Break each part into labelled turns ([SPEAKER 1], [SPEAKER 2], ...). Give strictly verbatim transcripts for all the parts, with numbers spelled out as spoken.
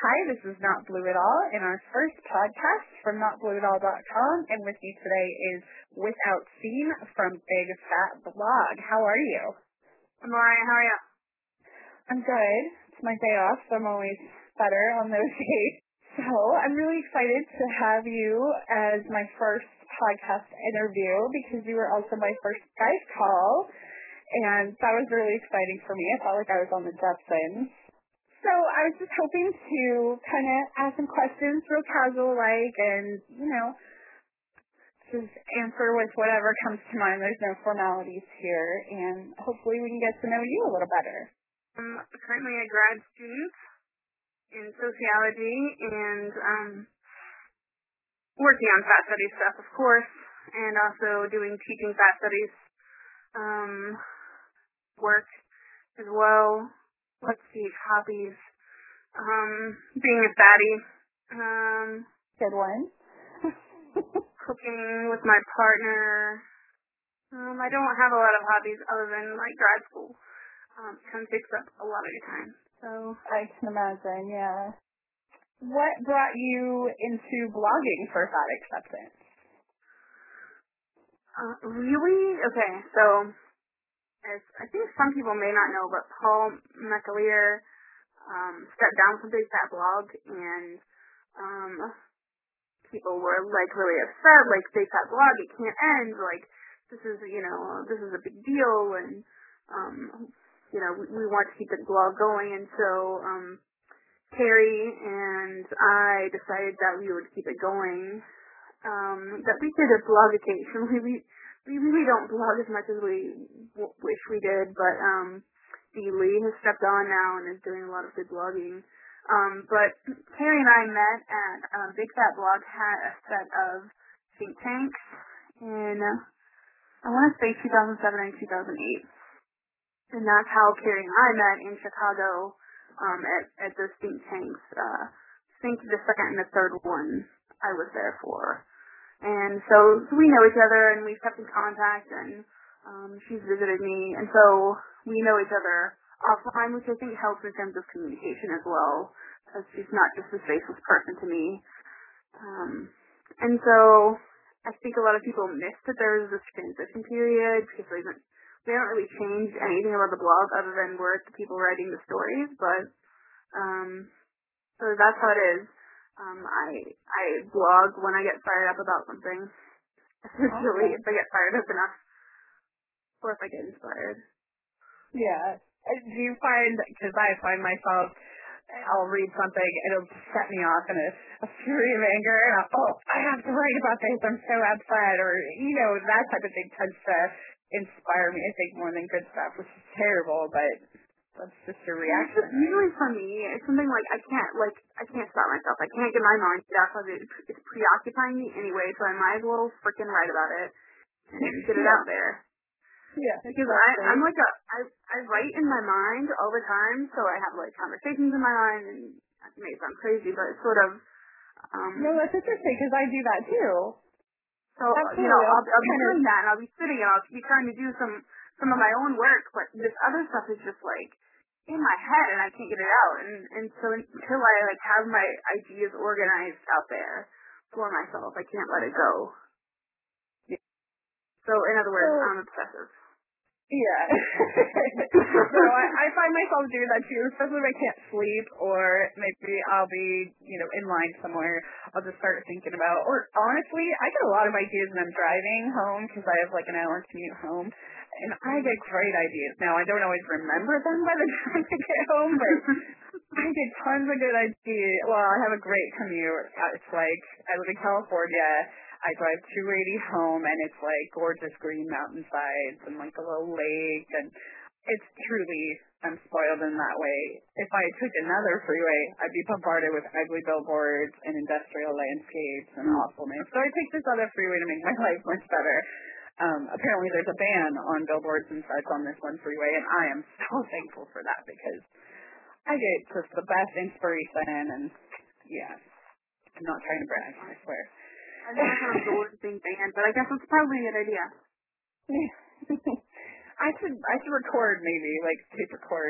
[SPEAKER 1] Hi, this is Not Blue at All, in our first podcast from not blue at all dot com, and with me today is Without Scene from Big Fat Blog. How are you?
[SPEAKER 2] I'm alright, how are you?
[SPEAKER 1] I'm good. It's my day off, so I'm always better on those days. So I'm really excited to have you as my first podcast interview because you were also my first Skype call, and that was really exciting for me. I felt like I was on the Jetsons. So I was just hoping to kind of ask some questions real casual like and, you know, just answer with whatever comes to mind. There's no formalities here, and hopefully we can get to know you a little better.
[SPEAKER 2] I'm currently a grad student in sociology and um, working on fat studies stuff, of course, and also doing teaching fat studies um, work as well. Let's see, hobbies. Um, being a fatty. Um,
[SPEAKER 1] Good one.
[SPEAKER 2] cooking with my partner. Um, I don't have a lot of hobbies other than like grad school. Um, it kind of takes up a lot of your time. So
[SPEAKER 1] I can imagine, yeah. What brought you into blogging for Fat Acceptance?
[SPEAKER 2] uh, really, okay. So as I think some people may not know, but Paul McAleer um, stepped down from Big Fat Blog, and um, people were like really upset. Like Big Fat Blog, it can't end. Like this is, you know, this is a big deal, and um, you know, we, we want to keep the blog going. And so um, Carrie and I decided that we would keep it going. Um, that we did a blog occasionally. We we really don't blog as much as we w- wish we did, but um, Dee Lee has stepped on now and is doing a lot of good blogging. Um, but Carrie and I met at um, Big Fat Blog had a set of think tanks in uh, I want to say two thousand seven and two thousand eight, and that's how Carrie and I met in Chicago um, at at those think tanks. Uh, I think the second and the third one I was there for. And so, so we know each other, and we've kept in contact, and um, she's visited me, and so we know each other offline, which I think helps in terms of communication as well, because she's not just a faceless person to me. Um, and so I think a lot of people miss that there was this transition period, because we haven't, we haven't really changed anything about the blog other than we're the people writing the stories, but um, so that's how it is. Um, I I blog when I get fired up about something. Essentially,
[SPEAKER 1] Awesome.
[SPEAKER 2] if I get fired up enough, or if I get inspired.
[SPEAKER 1] Yeah. Uh, Do you find, because I find myself, I'll read something, it'll set me off in a, a fury of anger, and I'll, oh, I have to write about this, I'm so upset, or, you know, that type of thing tends to inspire me, I think, more than good stuff, which is terrible, but that's just a reaction. Right?
[SPEAKER 2] Usually for me, it's something like I can't, like, I can't stop myself. I can't get my mind off of it. It's preoccupying me anyway, so I might as well freaking write about it and get it
[SPEAKER 1] yeah.
[SPEAKER 2] out there.
[SPEAKER 1] Yeah,
[SPEAKER 2] Because
[SPEAKER 1] exactly.
[SPEAKER 2] I, I'm like a, I, I write in my mind all the time, so I have like conversations in my mind, and it may sound crazy, but it's sort of, um,
[SPEAKER 1] No, that's interesting, because I do that too.
[SPEAKER 2] so, you know,
[SPEAKER 1] Absolutely.
[SPEAKER 2] I'll,
[SPEAKER 1] I'll
[SPEAKER 2] I'll be
[SPEAKER 1] kind of,
[SPEAKER 2] doing that, and I'll be sitting, and I'll be trying to do some, some of my own work, but this other stuff is just like, in my head, and I can't get it out, and, and so until I like have my ideas organized out there for myself, I can't let it go.
[SPEAKER 1] yeah.
[SPEAKER 2] So, in other
[SPEAKER 1] So,
[SPEAKER 2] words, I'm obsessive.
[SPEAKER 1] yeah. no, I, I find myself doing that too, especially if I can't sleep, or maybe I'll be, you know, in line somewhere. I'll just start thinking about, or honestly, I get a lot of ideas when I'm driving home, because I have like an hour commute home, and I get great ideas. Now, I don't always remember them by the time I get home, but I get tons of good ideas. Well, I have a great commute. It's like, I live in California. I drive two eighty home, and it's like gorgeous green mountainsides and like a little lake, and it's truly, I'm spoiled in that way. If I took another freeway, I'd be bombarded with ugly billboards and industrial landscapes and awfulness. So I take this other freeway to make my life much better. Um, apparently there's a ban on billboards and such on this one freeway, and I am so thankful for that, because I get just the best inspiration, and yeah, I'm not trying to brag, I swear.
[SPEAKER 2] I've never heard of the word being banned, but I guess it's probably a good idea.
[SPEAKER 1] I should I should record maybe, like tape record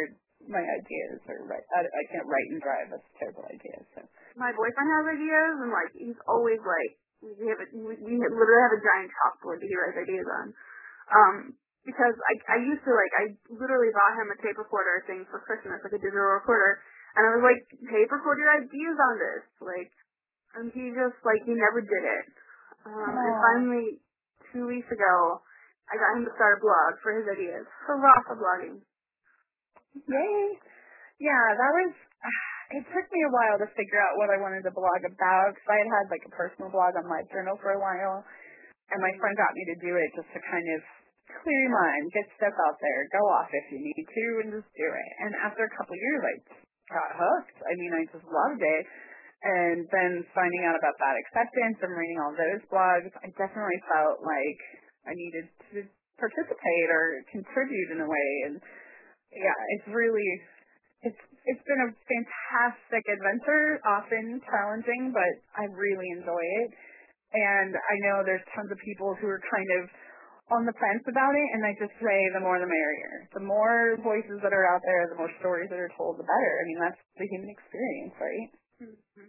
[SPEAKER 1] my ideas, or write, I, I can't write and drive. That's a terrible idea. So
[SPEAKER 2] my boyfriend has ideas, and like he's always like we have a, we, we literally have a giant chalkboard that he writes ideas on. Um, because I I used to like I literally bought him a tape recorder thing for Christmas, like a digital recorder, and I was like, tape record your ideas on this, like, and he just like he never did it. Um, and finally, two weeks ago, I got him to start a blog for his ideas. Hurrah for blogging!
[SPEAKER 1] Yay! Yeah, that was. It took me a while to figure out what I wanted to blog about, because I had had like a personal blog on LiveJournal for a while, and my friend got me to do it just to kind of clear your mind, get stuff out there, go off if you need to, and just do it. And after a couple of years, I got hooked. I mean, I just loved it. And then finding out about Bad Acceptance and reading all those blogs, I definitely felt like I needed to participate or contribute in a way. And yeah, it's really, it's it's been a fantastic adventure, often challenging, but I really enjoy it. And I know there's tons of people who are kind of on the fence about it, and I just say the more the merrier. The more voices that are out there, the more stories that are told, the better. I mean, that's the human experience, right?
[SPEAKER 2] Mm-hmm.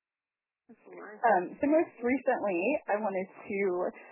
[SPEAKER 1] Um, so most recently, I wanted to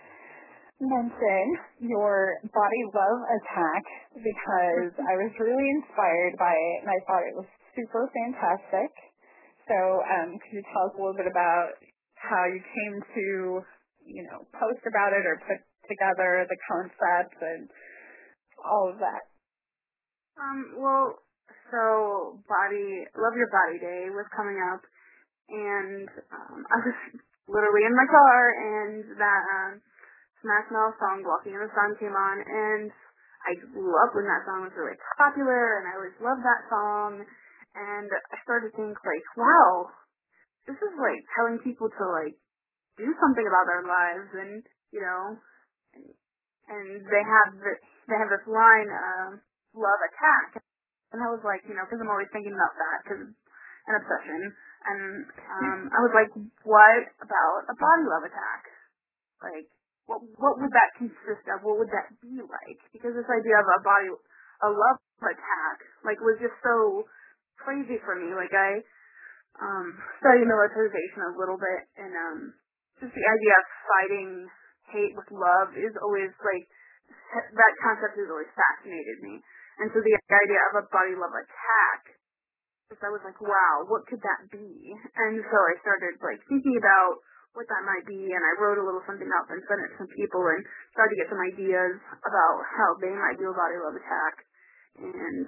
[SPEAKER 1] mention your Body Love Attack, because I was really inspired by it, and I thought it was super fantastic. So um, could you tell us a little bit about how you came to, you know, post about it or put together the concept and all of that?
[SPEAKER 2] Um, well, so Body Love Your Body Day was coming up, and um, I was literally in my car, and that um, Smash Mouth song, Walking in the Sun, came on, and I grew up when that song was really popular, and I always loved that song, and I started to think, like, wow, this is, like, telling people to, like, do something about their lives, and, you know, and, and they have this, they have this line, um, love attack, and I was like, you know, because I'm always thinking about that, because an obsession, and um, I was like, what about a body love attack? Like, what what would that consist of? What would that be like? Because this idea of a body, a love attack, like, was just so crazy for me. Like, I um, studied militarization a little bit, and um, just the idea of fighting hate with love is always, like, that concept has always fascinated me. And so the idea of a body love attack, I was like, wow, what could that be? And so I started, like, thinking about what that might be, and I wrote a little something up and sent it to some people and tried to get some ideas about how they might do a body love attack. And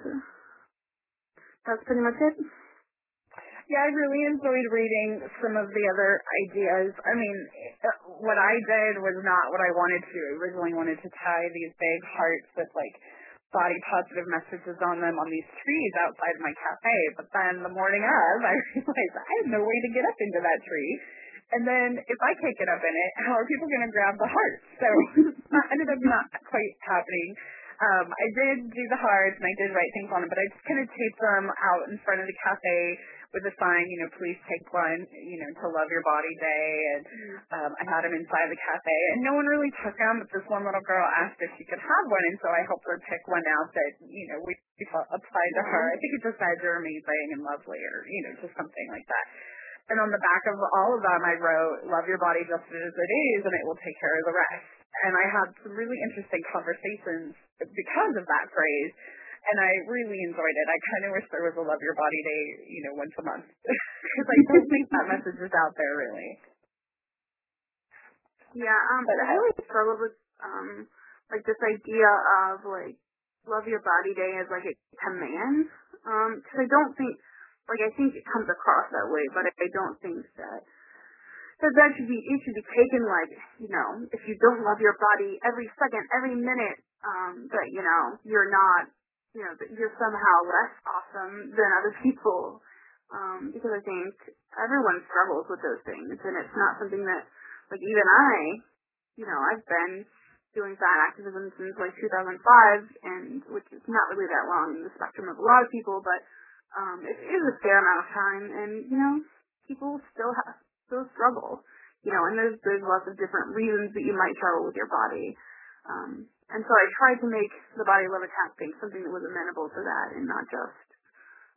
[SPEAKER 2] that's pretty much it.
[SPEAKER 1] Yeah, I really enjoyed reading some of the other ideas. I mean, what I did was not what I wanted to. I originally wanted to tie these big hearts with, like, body positive messages on them on these trees outside my cafe. But then the morning of, I realized I have no way to get up into that tree. And then if I can't get up in it, how are people going to grab the hearts? So it ended up not quite happening. Um, I did do the hearts, and I did write things on them, but I just kind of taped them out in front of the cafe with a sign, you know, please take one, you know, to Love Your Body Day, and um, I had them inside the cafe, and no one really took them, but this one little girl asked if she could have one, and so I helped her pick one out that, you know, we applied to her. I think it just said you're amazing and lovely, or, you know, just something like that. And on the back of all of them, I wrote, love your body just as it is, and it will take care of the rest. And I had some really interesting conversations because of that phrase, and I really enjoyed it. I kind of wish there was a Love Your Body Day, you know, once a month, because I don't think that message is out there, really.
[SPEAKER 2] Yeah, um, but I always struggled with, um, like, this idea of, like, Love Your Body Day as, like, a command, um, because I don't think, like, I think it comes across that way, but I don't think that that that should be, it should be taken like, you know, if you don't love your body every second, every minute, um, that, you know, you're not, you know, that you're somehow less awesome than other people, um, because I think everyone struggles with those things, and it's not something that, like, even I, you know, I've been doing fat activism since, like, two thousand five, and, which is not really that long in the spectrum of a lot of people, but Um, it is a fair amount of time, and, you know, people still have, still struggle, you know, and there's, there's lots of different reasons that you might struggle with your body, um, and so I tried to make the body love attack thing something that was amenable to that, and not just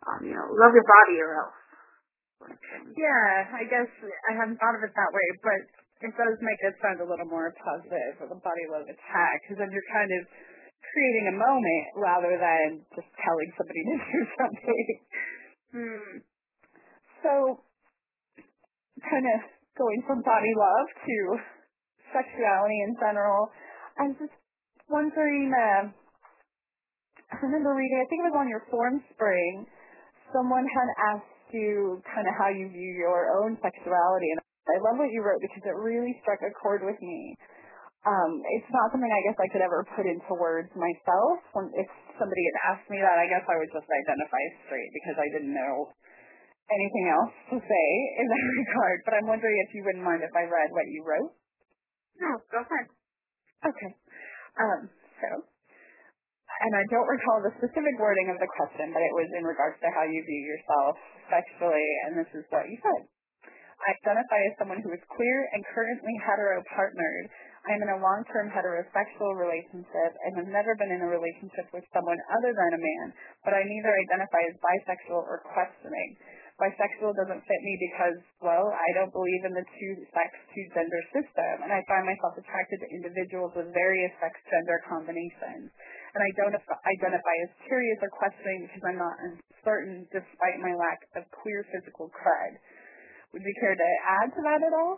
[SPEAKER 2] um, you know, love your body or else.
[SPEAKER 1] Yeah, I guess I haven't thought of it that way, but it does make it sound a little more positive with a body love attack, because then you're kind of creating a moment rather than just telling somebody to do something.
[SPEAKER 2] Hmm.
[SPEAKER 1] So, kind of going from body love to sexuality in general, I was just wondering, uh, I remember reading, I think it was on your form spring, someone had asked you kind of how you view your own sexuality, and I love what you wrote because it really struck a chord with me. Um, it's not something I guess I could ever put into words myself. When, if somebody had asked me that, I guess I would just identify straight because I didn't know anything else to say in that regard. But I'm wondering if you wouldn't mind if I read what you wrote.
[SPEAKER 2] No, go ahead.
[SPEAKER 1] Okay. Um, so, and I don't recall the specific wording of the question, but it was in regards to how you view yourself sexually, and this is what you said. I identify as someone who is queer and currently hetero-partnered. I am in a long-term heterosexual relationship and have never been in a relationship with someone other than a man, but I neither identify as bisexual or questioning. Bisexual doesn't fit me because, well, I don't believe in the two-sex, two-gender system, and I find myself attracted to individuals with various sex-gender combinations. And I don't identify as curious or questioning because I'm not uncertain despite my lack of queer physical cred. Would you care to add to that at all?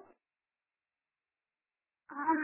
[SPEAKER 2] Um,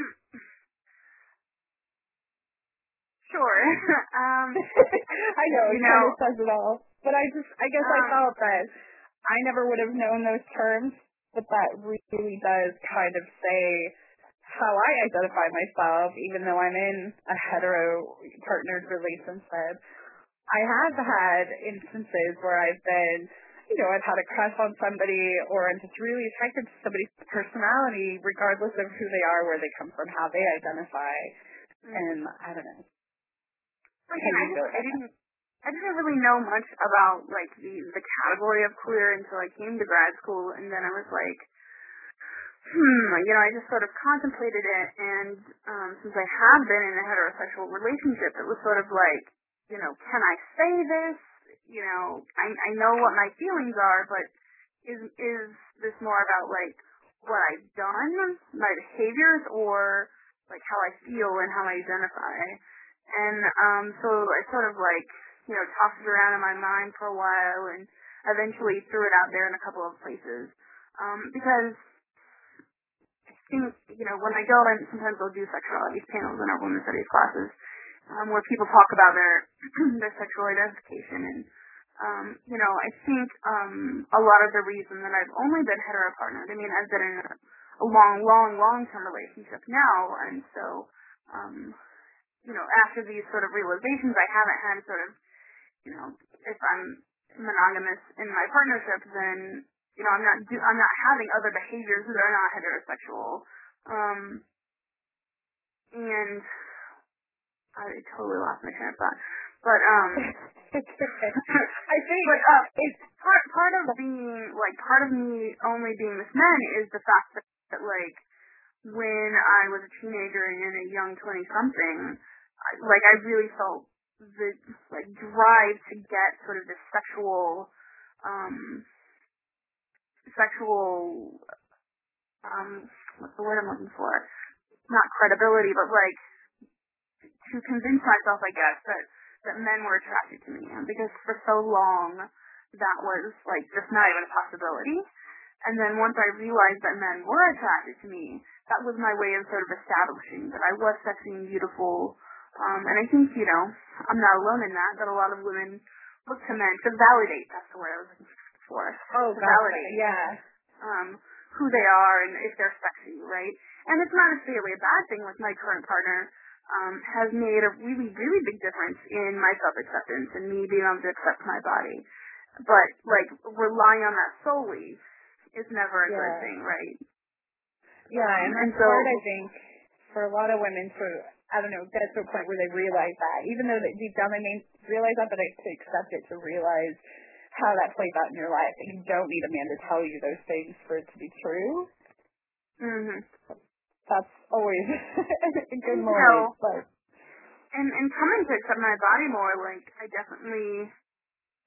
[SPEAKER 2] sure. um,
[SPEAKER 1] I know, it
[SPEAKER 2] you
[SPEAKER 1] kind
[SPEAKER 2] know,
[SPEAKER 1] of says it all. But I just, I guess
[SPEAKER 2] um,
[SPEAKER 1] I felt that I never would have known those terms, but that really does kind of say how I identify myself, even though I'm in a hetero-partnered relationship. I have had instances where I've been, you know, I've had a crush on somebody, or I'm just really attracted to somebody's personality, regardless of who they are, where they come from, how they identify,
[SPEAKER 2] mm.
[SPEAKER 1] and I don't know.
[SPEAKER 2] Like, I, just, I didn't, I didn't really know much about like the the category of queer until I came to grad school, and then I was like, hmm, you know, I just sort of contemplated it, and um, since I have been in a heterosexual relationship, it was sort of like, you know, can I say this? You know, I I know what my feelings are, but is is this more about like what I've done, my behaviors, or like how I feel and how I identify? And um, so I sort of like, you know, tossed it around in my mind for a while, and eventually threw it out there in a couple of places. Um, because I think, you know, when I go and sometimes I'll do sexuality panels in our women's studies classes, um, where people talk about their their sexual identification, and um, you know, I think um, a lot of the reason that I've only been hetero-partnered, I mean, I've been in a, a long, long, long-term relationship now, and so, um, you know, after these sort of realizations, I haven't had sort of, you know, if I'm monogamous in my partnership, then, you know, I'm not do, I'm not having other behaviors that are not heterosexual, um, and I totally lost my train of thought. But um,
[SPEAKER 1] I think,
[SPEAKER 2] but uh, it's part part of being like part of me only being with men is the fact that, that like when I was a teenager and a young twenty something, like I really felt the like drive to get sort of this sexual um sexual um what's the word I'm looking for? Not credibility, but like to convince myself, I guess, that that men were attracted to me, and because for so long that was like just not even a possibility. And then once I realized that men were attracted to me, that was my way of sort of establishing that I was sexy and beautiful. Um, and I think, you know, I'm not alone in that, that a lot of women look to men to validate, that's the word I was looking for,
[SPEAKER 1] oh,
[SPEAKER 2] to validate
[SPEAKER 1] yeah.
[SPEAKER 2] um, who they are and if they're sexy, right? And it's not necessarily a bad thing. Like my current partner um, has made a really, really big difference in my self-acceptance and me being able to accept my body. But, like, relying on that solely is never a
[SPEAKER 1] yeah.
[SPEAKER 2] good thing, right?
[SPEAKER 1] Yeah,
[SPEAKER 2] Um,
[SPEAKER 1] and
[SPEAKER 2] and
[SPEAKER 1] that's
[SPEAKER 2] so,
[SPEAKER 1] hard, I think, for a lot of women to, I don't know, get to a point where they realize that. Even though that deep down they may realize that, but to accept it, to realize how that plays out in your life. And you don't need a man to tell you those things for it to be true.
[SPEAKER 2] mm-hmm.
[SPEAKER 1] That's always a good
[SPEAKER 2] you
[SPEAKER 1] moment.
[SPEAKER 2] know,
[SPEAKER 1] But.
[SPEAKER 2] and, and coming to accept my body more, like, I definitely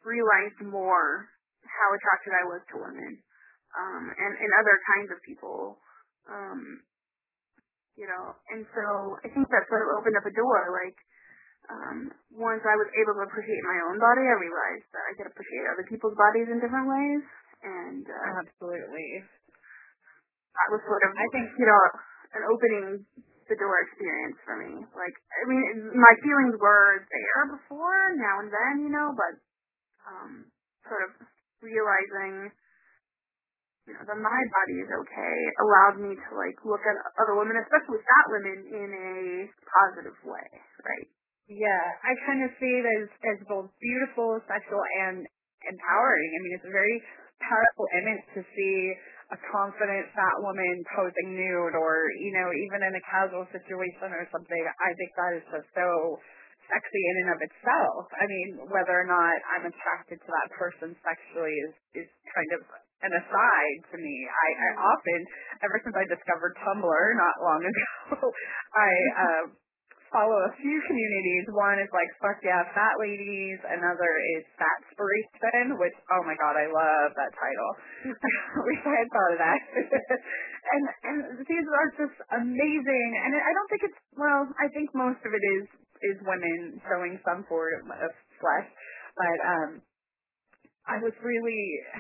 [SPEAKER 2] realized more how attracted I was to women, um, and, and other kinds of people, um, you know, and so I think that sort of opened up a door, like, um, once I was able to appreciate my own body, I realized that I could appreciate other people's bodies in different ways, and, uh,
[SPEAKER 1] Absolutely.
[SPEAKER 2] that was sort of,
[SPEAKER 1] I think,
[SPEAKER 2] you know, an opening the door experience for me. Like, I mean, my feelings were there before, now and then, you know, but, um, sort of realizing, you know, that my body is okay allowed me to, like, look at other women, especially fat women, in a positive way, right?
[SPEAKER 1] Yeah, I kind of see it as, as both beautiful, sexual, and empowering. I mean, it's a very powerful image to see a confident fat woman posing nude, or, you know, even in a casual situation or something. I think that is just so sexy in and of itself. I mean, whether or not I'm attracted to that person sexually is, is kind of an aside to me. I, I often, ever since I discovered Tumblr not long ago, I uh, follow a few communities. One is like Fuck Yeah Fat Ladies. Another is Fatspiration, which, oh my god, I love that title. I wish I had thought of that. and and these are just amazing. And I don't think it's, well, I think most of it is is women showing some sort of, of flesh. But um, I was really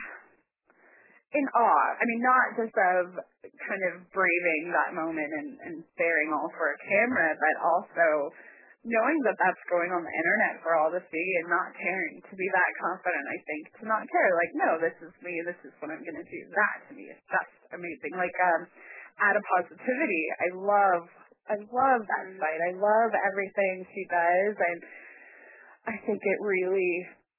[SPEAKER 1] in awe. I mean, not just of kind of braving that moment and, and bearing all for a camera, but also knowing that that's going on the internet for all to see and not caring, to be that confident, I think, to not care. Like, no, this is me, this is what I'm going to do. That, to me, is just amazing. Like, um, Out of Positivity, I love, I love that site. I love everything she does, and I think it really,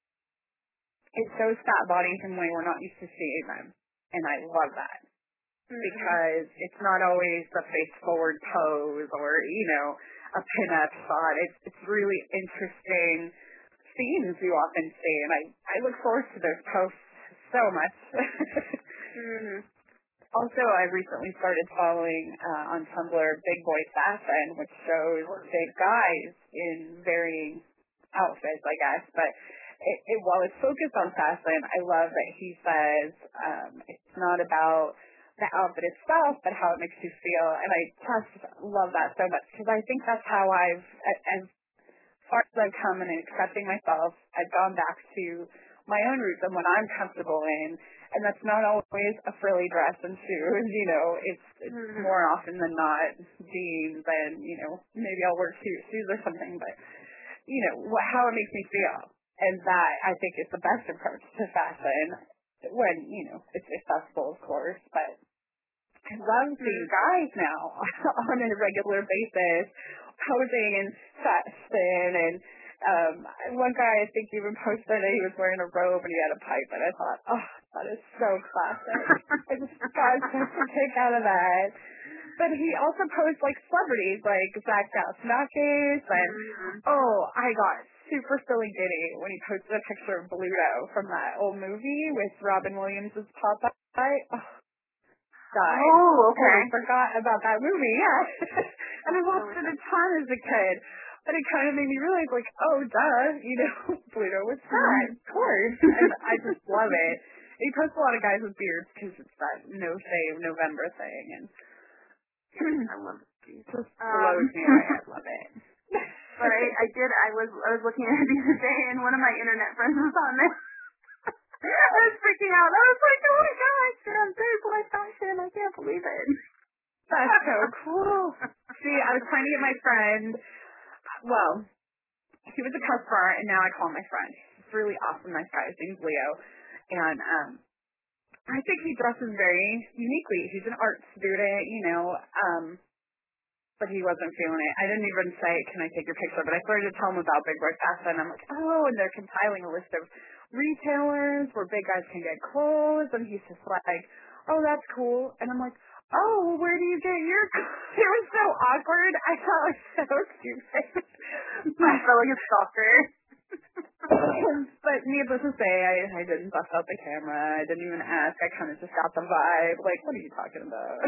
[SPEAKER 1] it shows fat bodies in a way we're not used to seeing them. And I love that, mm-hmm. because it's not always the face-forward pose or, you know, a pin-up shot. It's it's really interesting scenes you often see, and I, I look forward to those posts so much. mm-hmm. Also, I recently started following uh, on Tumblr Big Boy Fashion, which shows big guys in varying outfits, I guess, but It, it, while it's focused on fashion, I love that he says um, it's not about the outfit itself, but how it makes you feel. And I just love that so much, because I think that's how I've, as far as I've come in accepting myself, I've gone back to my own roots and what I'm comfortable in. And that's not always a frilly dress and shoes, you know, it's, it's mm-hmm. more often than not jeans and, you know, maybe I'll wear shoes, shoes or something, but, you know, what, how it makes me feel. And that, I think, is the best approach to fashion when, you know, it's accessible, of course. But I love seeing guys now on a regular basis posing in fashion. And um, one guy, I think, even posted that he was wearing a robe and he had a pipe. And I thought, oh, that is so classic. I just got such a kick out of that. But he also posts, like, celebrities, like Zach Galifianakis, and, oh, I got super silly giddy when he posted a picture of Bluto from that old movie with Robin Williams' Popeye. Oh, died.
[SPEAKER 2] Oh, okay.
[SPEAKER 1] I forgot about that movie, yeah. And I watched it a ton as a kid. But it kind of made me realize, like, oh, duh, you know, Bluto was fat, of course. And I just love it. And he posts a lot of guys with beards because it's that no-shave November thing, and
[SPEAKER 2] I love it.
[SPEAKER 1] Just blows um, me away. I love it.
[SPEAKER 2] But I, I did, I was I was looking at it the other day, and one of my internet friends was on there. I was freaking out. I was like, oh my gosh, you're on Thursday fashion. I can't believe it.
[SPEAKER 1] That's so cool. See, I was trying to get my friend, well, he was a customer, and now I call him my friend. He's really awesome, nice guy. His name's Leo. And um, I think he dresses very uniquely. He's an art student, you know, um, but he wasn't feeling it. I didn't even say, can I take your picture? But I started to tell him about Big Boy Fashion. I'm like, oh, and they're compiling a list of retailers where big guys can get clothes. And he's just like, oh, that's cool. And I'm like, oh, well, where do you get your clothes? It was so awkward. I felt like so stupid.
[SPEAKER 2] I felt like a stalker.
[SPEAKER 1] But needless to say, I, I didn't bust out the camera. I didn't even ask. I kind of just got the vibe. Like, what are you talking about?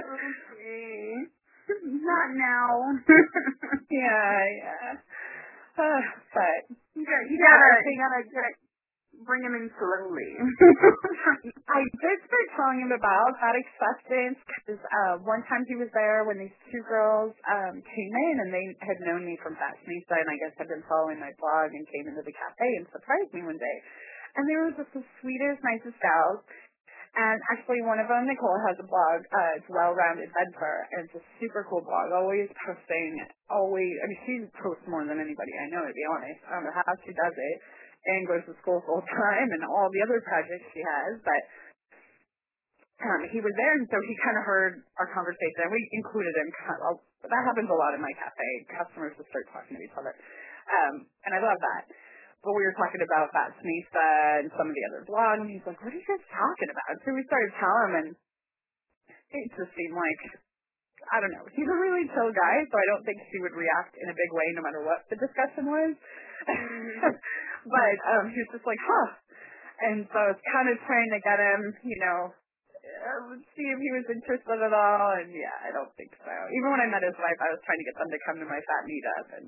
[SPEAKER 2] Okay. Not now.
[SPEAKER 1] yeah, yeah. Uh, but
[SPEAKER 2] you gotta, you
[SPEAKER 1] yeah,
[SPEAKER 2] gotta,
[SPEAKER 1] I think
[SPEAKER 2] you gotta get bring him in slowly.
[SPEAKER 1] I did start telling him about that acceptance because uh, one time he was there when these two girls um, came in and they had known me from Fashionista and I guess had been following my blog and came into the cafe and surprised me one day. And they were just the sweetest, nicest gals. And actually one of them, Nicole, has a blog. Uh, it's Well-Rounded Bedfur, and it's a super cool blog. Always posting, always, I mean, she posts more than anybody I know, to be honest. I don't know how she does it. And goes to school full time and all the other projects she has, but um, he was there, and so he kind of heard our conversation. We included him. Kind of, that happens a lot in my cafe. Customers just start talking to each other, um, and I love that. But we were talking about that Snisa and some of the other blogs, and he's like, "What are you guys talking about?" So we started telling him, and it just seemed like, I don't know. He's a really chill guy, so I don't think he would react in a big way no matter what the discussion was. But um, he was just like, huh. And so I was kind of trying to get him, you know, uh, see if he was interested at all. And yeah, I don't think so. Even when I met his wife, I was trying to get them to come to my fat meetup. And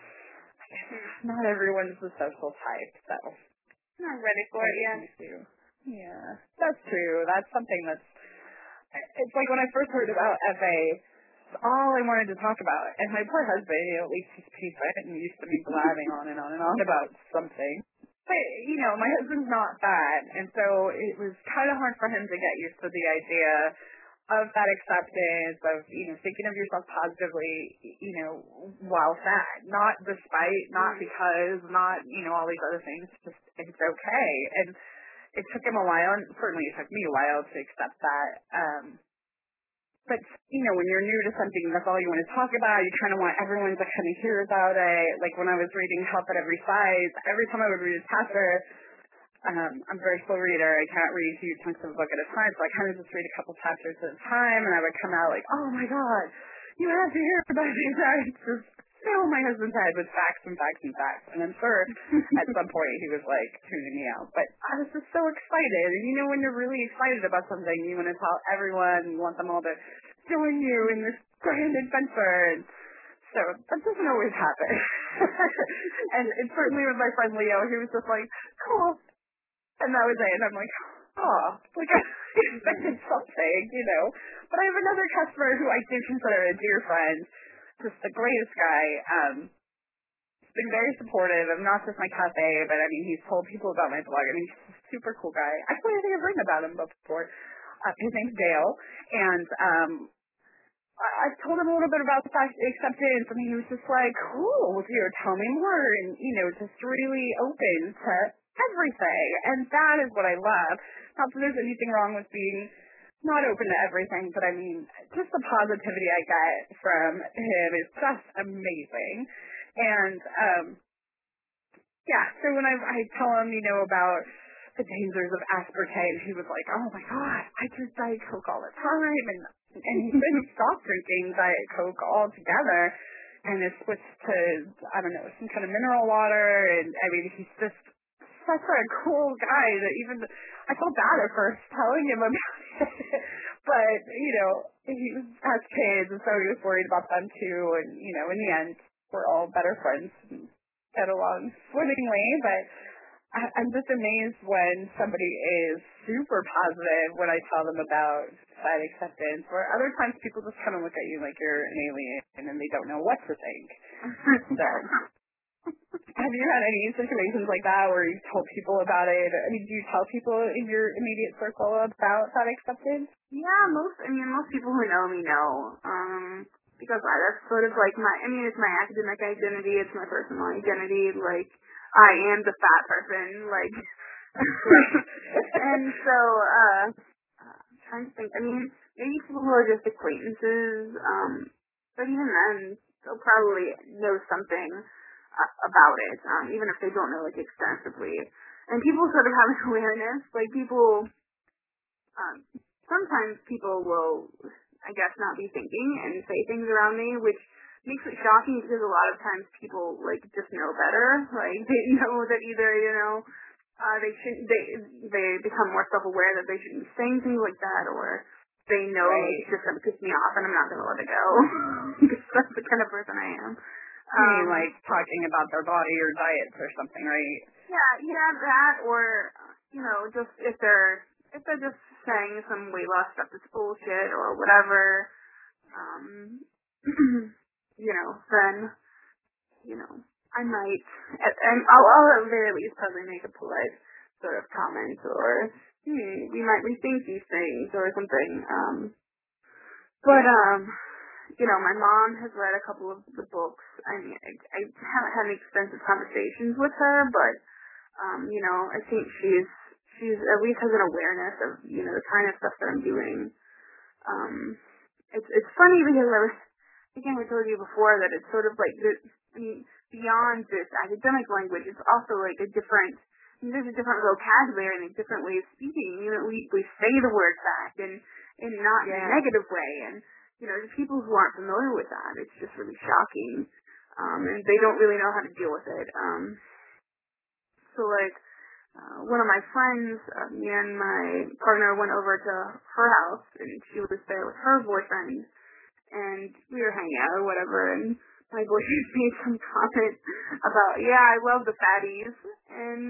[SPEAKER 1] not everyone's the social type, so.
[SPEAKER 2] Not ready for it yet.
[SPEAKER 1] Yeah, that's true. That's something that's, it's like when I first heard about F A, it's all I wanted to talk about. And my poor husband, you know, at least he's pretty fit and used to be blabbing on and on and on about something. But, you know, my husband's not that. And so it was kind of hard for him to get used to the idea of that acceptance, of, you know, thinking of yourself positively, you know, while fat. Not despite, not because, not, you know, all these other things. Just, it's okay. And it took him a while, and certainly it took me a while to accept that. Um, but, you know, when you're new to something, that's all you want to talk about. You kind of want everyone to kind of hear about it. Like when I was reading Help at Every Size, every time I would read a chapter, um, I'm a very slow reader. I can't read huge chunks of a book at a time, so I kind of just read a couple chapters at a time, and I would come out like, oh, my God, you have to hear about these. It's just fill my husband's head with facts and facts and facts. And I'm sure at some point he was like tuning me out. But I was just so excited. And you know when you're really excited about something, you want to tell everyone, you want them all to join you in this grand adventure. And so that doesn't always happen. and, and certainly with my friend Leo, he was just like, cool. And that was it. And I'm like, oh, like I expected something, you know. But I have another customer who I do consider a dear friend, just the greatest guy. Um, he's been very supportive of not just my cafe, but I mean, he's told people about my blog. I mean, he's a super cool guy. Actually, I think I've written about him before. Uh, his name's Dale, and um, I, I've told him a little bit about the fact acceptance, and he was just like, cool, you know, tell me more, and, you know, just really open to everything, and that is what I love. Not that there's anything wrong with being not open to everything, but I mean, just the positivity I get from him is just amazing. And, um, yeah, so when I, I tell him, you know, about the dangers of aspartame, he was like, oh my God, I drink Diet Coke all the time, and, and he's been stopped drinking Diet Coke altogether, and has switched to, I don't know, some kind of mineral water, and I mean, he's just such a cool guy that even, I felt bad at first telling him about it, but, you know, he has kids, and so he was worried about them too, and, you know, in the end, we're all better friends and get along swimmingly, but I, I'm just amazed when somebody is super positive when I tell them about side acceptance, where other times people just kind of look at you like you're an alien and they don't know what to think. So, have you had any situations like that where you've told people about it? I mean, do you tell people in your immediate circle about side acceptance?
[SPEAKER 2] Yeah, most, I mean, most people who know me know, um, because I, that's sort of like my, I mean, it's my academic identity, it's my personal identity, like, I am the fat person, like, and so, uh, I'm trying to think, I mean, maybe people who are just acquaintances, um, but even then, they'll probably know something uh, about it, um, even if they don't know, like, extensively. And people sort of have an awareness, like, people, um, sometimes people will, I guess, not be thinking and say things around me, which makes it shocking because a lot of times people, like, just know better. Like, they know that either, you know, uh, they shouldn't, they, they become more self-aware that they shouldn't be saying things like that, or they know
[SPEAKER 1] Right.
[SPEAKER 2] it's just going to piss me off and I'm not going to let it go. Because that's the kind of person I am.
[SPEAKER 1] You mean
[SPEAKER 2] Um,
[SPEAKER 1] like talking about their body or diets or something, right?
[SPEAKER 2] Yeah, yeah, that or you know, just if they're if they're just saying some weight loss stuff that's bullshit or whatever, um, you know, then you know, I might, and I'll, I'll at the very least probably make a polite sort of comment or hmm, we might rethink these things or something. Um, but um, you know, my mom has read a couple of the books. I mean, I, I haven't had any extensive conversations with her, but um, you know, I think she's she's at least has an awareness of you know the kind of stuff that I'm doing. Um, it's it's funny because I was I think I told you before that it's sort of like the, I mean beyond this academic language, it's also like a different. I mean, there's a different vocabulary and a different way of speaking. You know, we we say the word fact and and not
[SPEAKER 1] yeah.
[SPEAKER 2] in a negative way. And you know, the people who aren't familiar with that, it's just really shocking, um, and they don't really know how to deal with it. Um, so like. Uh, one of my friends, uh, me and my partner went over to her house, and she was there with her boyfriend, and we were hanging out or whatever, and my boyfriend made some comment about, yeah, I love the fatties, and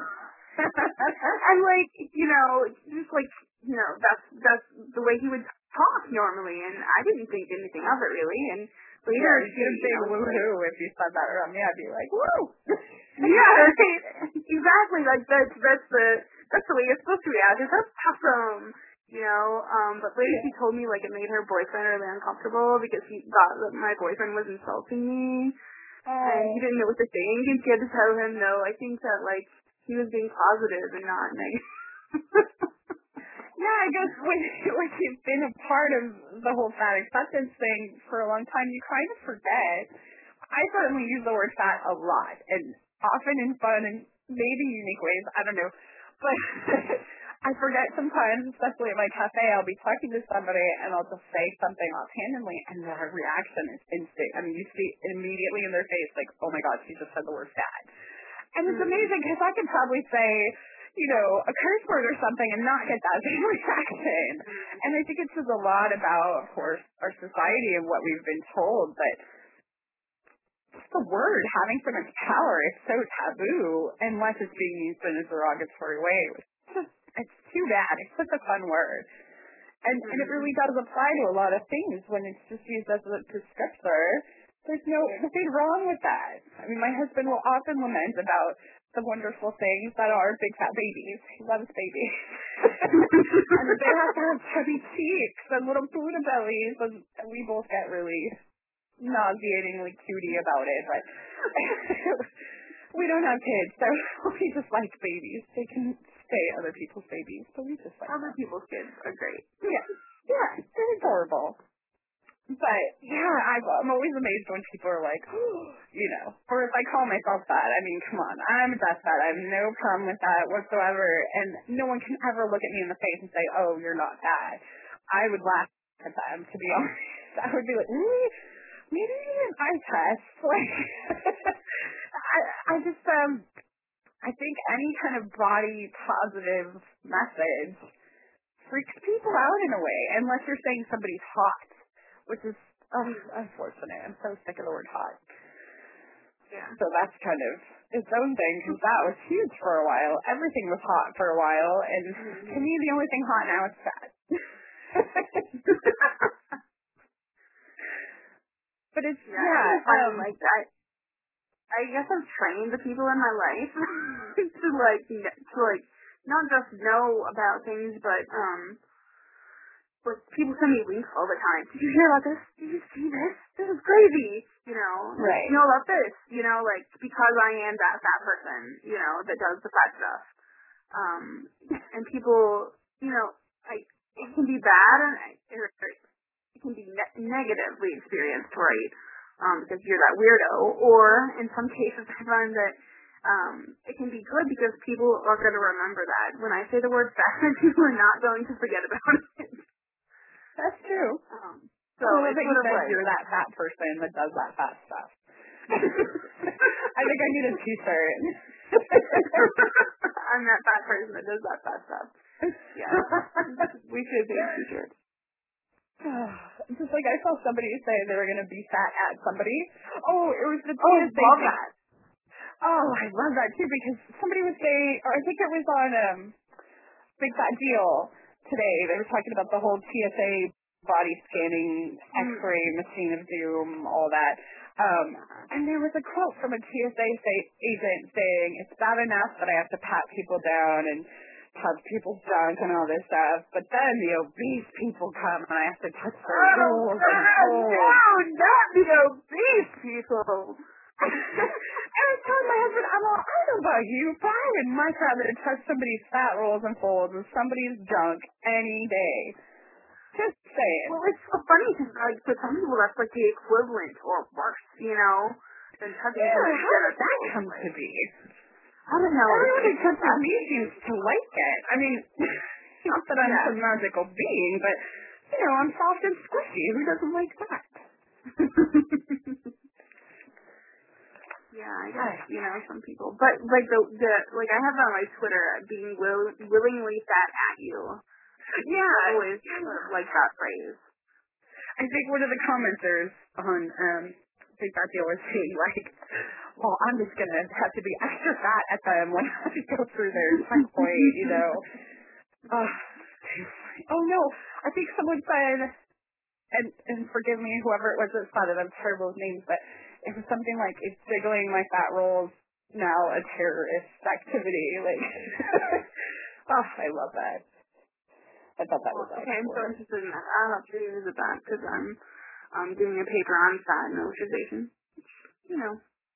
[SPEAKER 2] and like, you know, just like, you know, that's that's the way he would talk normally, and I didn't think anything of it really, and later
[SPEAKER 1] yeah,
[SPEAKER 2] she,
[SPEAKER 1] you'd say woohoo if you said that around me. I'd be like, woo!
[SPEAKER 2] Yeah, right. Exactly. Like that's that's the that's the way you're supposed to react. It's that's awesome, you know. Um, but later she told me like it made her boyfriend really uncomfortable because he thought that my boyfriend was insulting me,
[SPEAKER 1] oh.
[SPEAKER 2] and he didn't know what to think. And she had to tell him, no, I think that like he was being positive and not negative.
[SPEAKER 1] Yeah, I guess when, when you've been a part of the whole fat acceptance thing for a long time, you kind of forget. I certainly use the word fat a lot, and often in fun and maybe unique ways, I don't know. But I forget sometimes, especially at my cafe, I'll be talking to somebody and I'll just say something offhandedly and their reaction is instant. I mean, you see immediately in their face, like, oh my God, she just said the word fat. And it's amazing because I could probably say, you know, a curse word or something and not get that same reaction. And I think it says a lot about, of course, our society and what we've been told, but just the word having so much power is so taboo unless it's being used in a derogatory way. It's just, it's too bad. It's such a fun word. And, and it really does apply to a lot of things when it's just used as a descriptor. There's no nothing wrong with that. I mean, my husband will often lament about the wonderful things that are big fat babies. He loves babies. And they have to have chubby cheeks and little Buddha bellies, and we both get really nauseatingly cutie about it, but we don't have kids, so we just like babies. They can stay other people's babies, but we just like
[SPEAKER 2] Other
[SPEAKER 1] them.
[SPEAKER 2] people's kids are great.
[SPEAKER 1] Yeah, yeah, they're adorable. But yeah, I've, I'm always amazed when people are like, oh, you know, or if I call myself fat. I mean, come on, I'm just fat. I have no problem with that whatsoever, and no one can ever look at me in the face and say, oh, you're not fat. I would laugh at them, to be honest. I would be like, really? Maybe an eye test. Like, I, I just, um, I think any kind of body positive message freaks people out in a way, unless you're saying somebody's hot, which is oh, unfortunate. I'm so sick of the word hot.
[SPEAKER 2] Yeah.
[SPEAKER 1] So that's kind of its own thing, because that was huge for a while. Everything was hot for a while, and mm-hmm. to me, the only thing hot now is fat. But it's,
[SPEAKER 2] yeah,
[SPEAKER 1] yeah, um,
[SPEAKER 2] like that. I guess I've trained the people in my life to like, to like, not just know about things, but, um, but people send me links all the time. Did you hear about this? Did you see this? This is crazy. You know,
[SPEAKER 1] right.
[SPEAKER 2] you know about this, you know, like, because I am that fat person, you know, that does the fat stuff. Um, and people, you know, like, it can be bad and or it can be ne- negatively experienced, right? Um, because you're that weirdo. Or in some cases, I find that um, it can be good because people are going to remember that. When I say the word fat, people are not going to forget about it.
[SPEAKER 1] That's true.
[SPEAKER 2] Um,
[SPEAKER 1] so
[SPEAKER 2] so
[SPEAKER 1] it's
[SPEAKER 2] it's
[SPEAKER 1] sort
[SPEAKER 2] sort
[SPEAKER 1] of
[SPEAKER 2] of
[SPEAKER 1] like
[SPEAKER 2] like
[SPEAKER 1] you're that fat person that does that fat stuff. I think I need a T-shirt.
[SPEAKER 2] I'm that fat person that does that fat stuff. Yeah, we should make T-shirts.
[SPEAKER 1] Just like I saw somebody say they were going to be fat at somebody. Oh, it was the
[SPEAKER 2] Oh,
[SPEAKER 1] T S A
[SPEAKER 2] love
[SPEAKER 1] thing.
[SPEAKER 2] that.
[SPEAKER 1] Oh, I love that too because somebody was saying, or I think it was on um, Big Fat Deal today. They were talking about the whole T S A body scanning, X-ray machine of doom, all that. Um, and there was a quote from a T S A say, agent saying, "It's bad enough that I have to pat people down and touch people's junk and all this stuff, but then the obese people come and I have to touch their
[SPEAKER 2] Oh,
[SPEAKER 1] rolls and
[SPEAKER 2] God,
[SPEAKER 1] folds."
[SPEAKER 2] no, not the obese people.
[SPEAKER 1] I was telling my husband, I'm all, I don't know about you, but I would much rather touch somebody's fat rolls and folds than somebody's junk any day. Just saying.
[SPEAKER 2] Well, it's so funny because, like, for some people that's like the equivalent or worse, you know, than touching
[SPEAKER 1] Yeah,
[SPEAKER 2] somebody's
[SPEAKER 1] how did that
[SPEAKER 2] genitals.
[SPEAKER 1] come to be?
[SPEAKER 2] I don't know.
[SPEAKER 1] Everyone who
[SPEAKER 2] It's,
[SPEAKER 1] touches
[SPEAKER 2] it's,
[SPEAKER 1] me seems to like it. I mean, not that I'm
[SPEAKER 2] yeah.
[SPEAKER 1] some magical being, but, you know, I'm soft and squishy. Who doesn't like that?
[SPEAKER 2] Yeah, I guess, you know, some people. But, like, the, the like, I have on my Twitter, being will, willingly fat at you.
[SPEAKER 1] Yeah.
[SPEAKER 2] I always sort of like that phrase.
[SPEAKER 1] I think one of the commenters on um, Big Fat Deal was saying, like, well, I'm just going to have to be extra fat at them when I go through their checkpoint, you know. Uh, oh, no. I think someone said, and, and forgive me, whoever it was that said it, I'm terrible with names, but it was something like, is jiggling my fat rolls now a terrorist activity? Like, oh, I love that. I thought that was
[SPEAKER 2] Okay, I'm so
[SPEAKER 1] excellent.
[SPEAKER 2] interested in that. I'll have to revisit that because I'm um, doing a paper on fat and militarization. You know,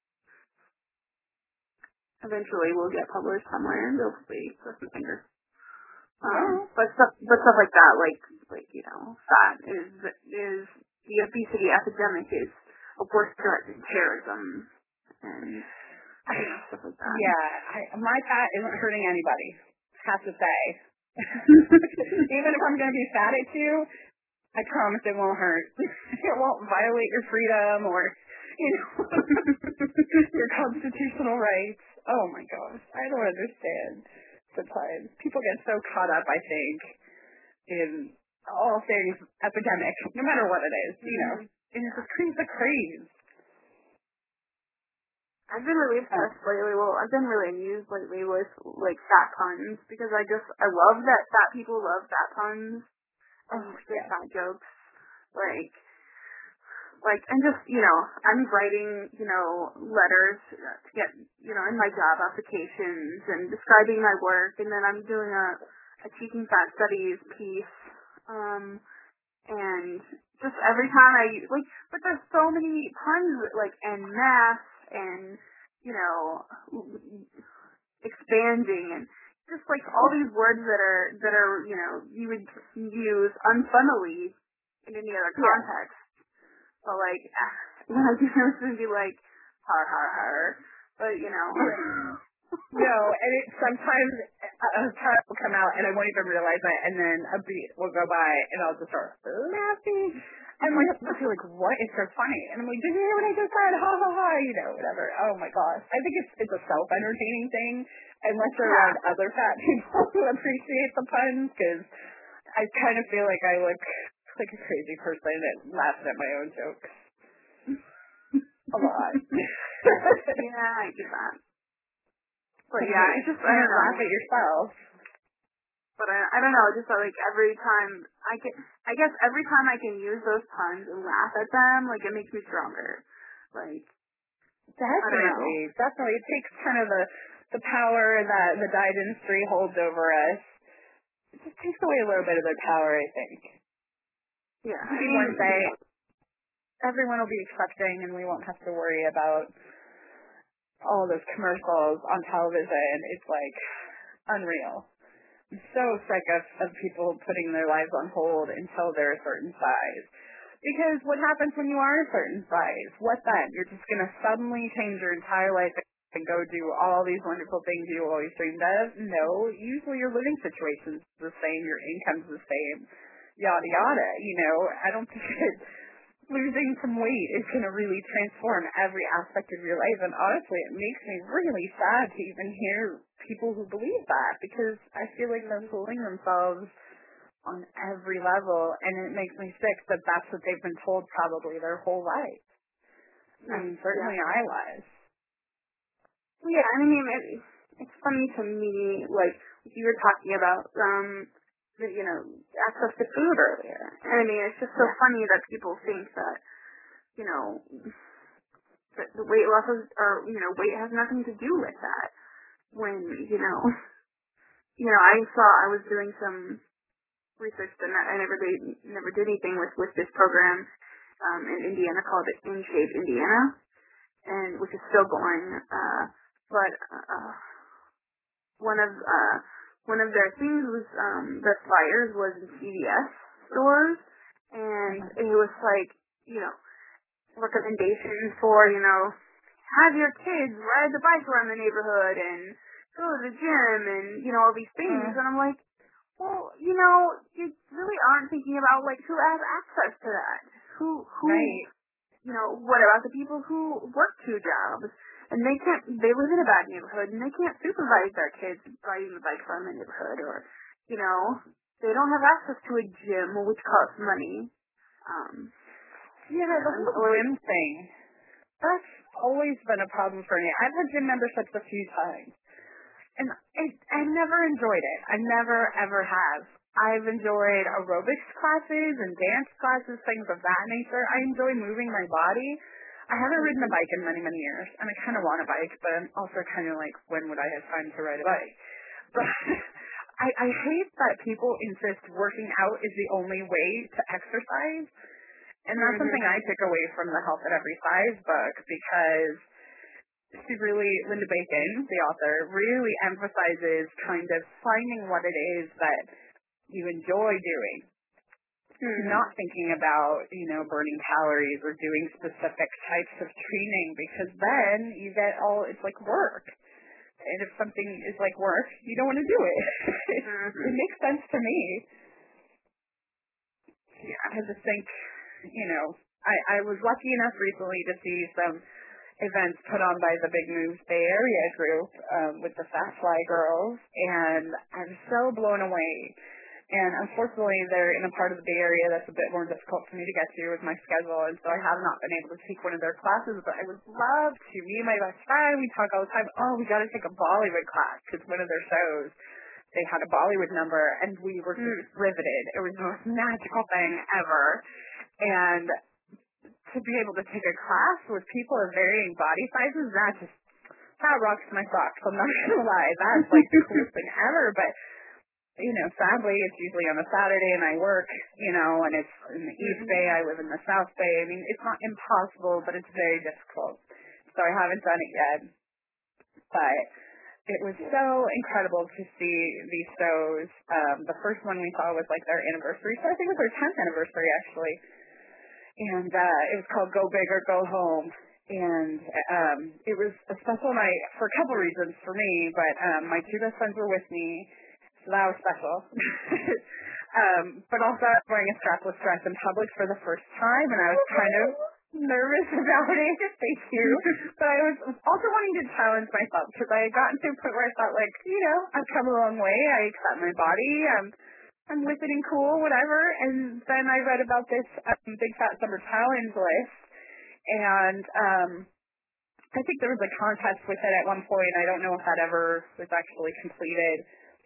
[SPEAKER 2] eventually will get published somewhere and hopefully cross my fingers.
[SPEAKER 1] Yeah.
[SPEAKER 2] Um, but stuff, but stuff like that, like, like you know, fat is is the obesity epidemic is a worse threat than terrorism and you know stuff like that.
[SPEAKER 1] Yeah, I, my fat isn't hurting anybody, have to say. Even if I'm going to be fat at you, I promise it won't hurt. It won't violate your freedom or, you know, your constitutional rights. Oh my gosh, I don't understand sometimes. People get so caught up, I think, in all things epidemic, no matter what it is, you know. And it's a craze the craze.
[SPEAKER 2] I've been really
[SPEAKER 1] Uh,
[SPEAKER 2] obsessed lately. Well, I've been really amused lately with like fat puns because I just I love that fat people love fat puns and
[SPEAKER 1] oh,
[SPEAKER 2] good
[SPEAKER 1] yeah.
[SPEAKER 2] fat jokes. Like, like, and just you know, I'm writing you know letters to get you know in my job applications and describing my work, and then I'm doing a a teaching fat studies piece. Um, and just every time I like, but there's so many puns like and math and you know expanding and just like all these words that are that are you know you would use unfunnily in any other
[SPEAKER 1] Yeah.
[SPEAKER 2] context. But like when I do this, it'd be like har har har. But you know.
[SPEAKER 1] No, and it sometimes a, a child will come out and I won't even realize it, and then a beat will go by and I'll just start laughing. And my husband will be like, "What is so funny?" And I'm like, "Did you hear what I just said? Ha ha ha!" You know, whatever. Oh my gosh, I think it's it's a self entertaining thing, unless you're
[SPEAKER 2] Yeah.
[SPEAKER 1] around other fat people who appreciate the puns, because I kind of feel like I look like a crazy person that laughs at my own jokes a lot.
[SPEAKER 2] Yeah, I get that. But yeah, I just I
[SPEAKER 1] can't
[SPEAKER 2] don't know.
[SPEAKER 1] laugh at yourself.
[SPEAKER 2] But I, I don't know, just uh, like every time I can, I guess every time I can use those puns and laugh at them, like it makes me stronger. Like, I don't know.
[SPEAKER 1] Definitely, definitely. It takes kind of the the power that the diet industry holds over us. It just takes away a little bit of their power, I think.
[SPEAKER 2] Yeah, I
[SPEAKER 1] Maybe
[SPEAKER 2] mean,
[SPEAKER 1] one day everyone will be accepting and we won't have to worry about all those commercials on television. It's like unreal. I'm so sick of, of people putting their lives on hold until they're a certain size. Because what happens when you are a certain size? What then? You're just going to suddenly change your entire life and go do all these wonderful things you always dreamed of? No. Usually your living situation's the same, your income's the same, yada yada. You know, I don't think it, losing some weight is going to really transform every aspect of your life. And honestly, it makes me really sad to even hear people who believe that, because I feel like they're fooling themselves on every level, and it makes me sick that that's what they've been told probably their whole life. I mean, certainly
[SPEAKER 2] yeah.
[SPEAKER 1] I was.
[SPEAKER 2] Yeah, I mean, it, it's funny to me, like, you were talking about, um, the, you know, access to food earlier. And I mean, it's just so
[SPEAKER 1] Yeah.
[SPEAKER 2] funny that people think that, you know, that the weight loss is, or, you know, weight has nothing to do with that. When, you know, you know, I saw, I was doing some research that I never did, never did anything with, with this program, um, in Indiana called In Shape Indiana, and which is still going, uh, but, uh, one of, uh, one of their things was, um, the flyers was in C V S stores, and it was like, you know, recommendations for, you know, have your kids ride the bike around the neighborhood and go to the gym and, you know, all these things.
[SPEAKER 1] Uh,
[SPEAKER 2] And I'm like, well, you know, you really aren't thinking about, like, who has access to that. Who, who,
[SPEAKER 1] right.
[SPEAKER 2] you know, what about the people who work two jobs? And they can't, they live in a bad neighborhood and they can't supervise their kids riding the bike around the neighborhood, or, you know, they don't have access to a gym, which costs money. Um,
[SPEAKER 1] Yeah, the
[SPEAKER 2] and,
[SPEAKER 1] whole
[SPEAKER 2] or,
[SPEAKER 1] gym thing, that's always been a problem for me. I've had gym memberships a few times, and I, I never enjoyed it. I never, ever have. I've enjoyed aerobics classes and dance classes, things of that nature. I enjoy moving my body. I haven't ridden a bike in many, many years, and I kind of want a bike, but I'm also kind of like, when would I have time to ride a bike? But I, I hate that people insist working out is the only way to exercise. And that's
[SPEAKER 2] mm-hmm.
[SPEAKER 1] something I took away from the Health at Every Size book, because she really, Linda Bacon, the author, really emphasizes kind of finding what it is that you enjoy doing.
[SPEAKER 2] Mm-hmm.
[SPEAKER 1] Not thinking about, you know, burning calories or doing specific types of training, because then you get all, it's like work. And if something is like work, you don't want to do it.
[SPEAKER 2] Mm-hmm.
[SPEAKER 1] It makes sense to me.
[SPEAKER 2] Yeah.
[SPEAKER 1] I just think, you know, I, I was lucky enough recently to see some events put on by the Big Moves Bay Area group, um, with the Fat Fly Girls, and I was so blown away. And unfortunately, they're in a part of the Bay Area that's a bit more difficult for me to get to with my schedule, and so I have not been able to take one of their classes, but I would love to. Me and my best friend, we talk all the time, oh, we got to take a Bollywood class, because one of their shows, they had a Bollywood number, and we were just
[SPEAKER 2] Mm.
[SPEAKER 1] riveted. It was the most magical thing ever. And to be able to take a class with people of varying body sizes, that just, that rocks my socks. I'm not going to lie. That's like the coolest thing ever. But, you know, sadly, it's usually on a Saturday and I work, you know, and it's in the East
[SPEAKER 2] Mm-hmm.
[SPEAKER 1] Bay. I live in the South Bay. I mean, it's not impossible, but it's very difficult. So I haven't done it yet. But it was so incredible to see these shows. Um, the first one we saw was like their anniversary. So I think it was their tenth anniversary, actually. And uh, it was called Go Big or Go Home. And um, it was a special night for a couple reasons for me, but um, my two best friends were with me, so that was special. um, but also I was wearing a strapless dress in public for the first time, and I was kind of nervous about it. Thank you. But I was also wanting to challenge myself, because I had gotten to a point where I felt like, you know, I've come a long way. I accept my body. I'm I'm with it and cool, whatever. And then I read about this um, Big Fat Summer Challenge list, and um, I think there was a contest with it at one point. I don't know if that ever was actually completed.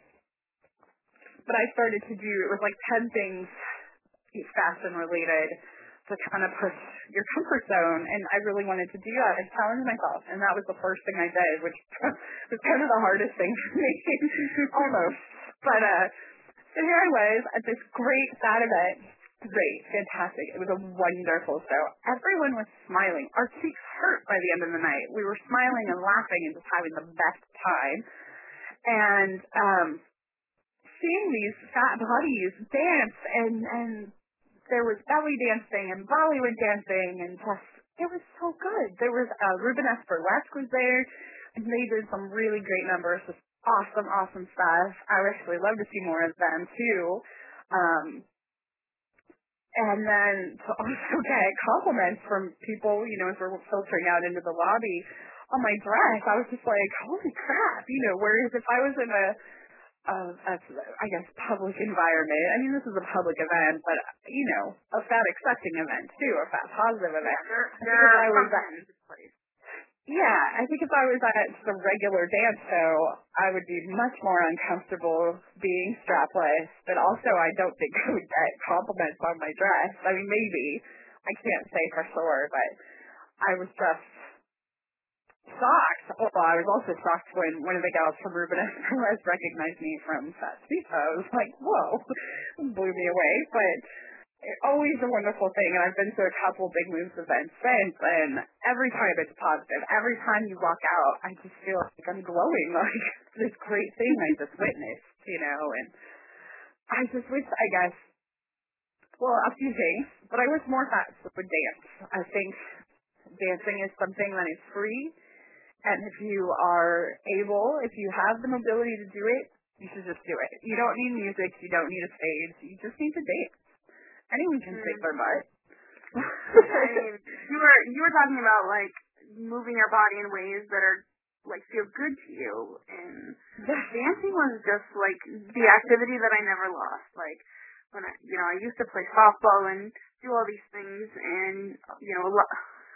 [SPEAKER 1] But I started to do, it was like ten things fashion related to kind of push your comfort zone, and I really wanted to do that and challenge myself. And that was the first thing I did, which was kind of the hardest thing for me, almost. But, uh, so here I was at this great fat event. Great, fantastic. It was a wonderful show. Everyone was smiling. Our cheeks hurt by the end of the night. We were smiling and laughing and just having the best time. And um, seeing these fat bodies dance, and and there was belly dancing and Bollywood dancing, and just, it was so good. There was uh, Ruben S. Burlesque was there, and they did some really great numbers, just awesome, awesome stuff. I would actually love to see more of them too. Um, and then to also get compliments from people, you know, as we're filtering out into the lobby on my dress, I was just like, holy crap, you know, whereas if I was in a of, of, I guess, public environment. I mean, this is a public event, but, you know, a fat accepting event, too, a fat positive event.
[SPEAKER 2] Yeah, there,
[SPEAKER 1] I think
[SPEAKER 2] there
[SPEAKER 1] if
[SPEAKER 2] are
[SPEAKER 1] I was at,
[SPEAKER 2] functions in place.
[SPEAKER 1] yeah, I think if I was at the regular dance show, I would be much more uncomfortable being strapless, but also I don't think I would get compliments on my dress. I mean, maybe. I can't say for sure, but I was just shocked. Oh, I was also shocked when one of the gals from Ruben Perez recognized me from Fat Speedo. I was like, whoa, it blew me away. But it's always a wonderful thing, and I've been to a couple Big Moves events since, and every time it's positive. Every time you walk out, I just feel like I'm glowing, like this great thing I just witnessed, you know, and I just wish, I guess, well, a few things, but I wish more fats would dance. I think dancing is something that is free. And if you are able, if you have the mobility to do it, you should just do it. You don't need music. You don't need a stage. You just need to dance. Anyone can shake their butt.
[SPEAKER 2] I mean, you were you were talking about like moving your body in ways that are like feel good to you, and dancing was just like the activity that I never lost. Like when I, you know, I used to play softball and do all these things, and you know, a lot.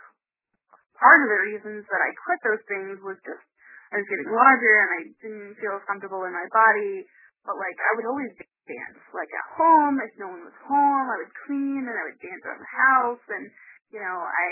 [SPEAKER 2] Part of the reasons that I quit those things was just I was getting larger and I didn't feel comfortable in my body. But like I would always dance, like at home. If no one was home, I would clean and I would dance around the house. And you know, I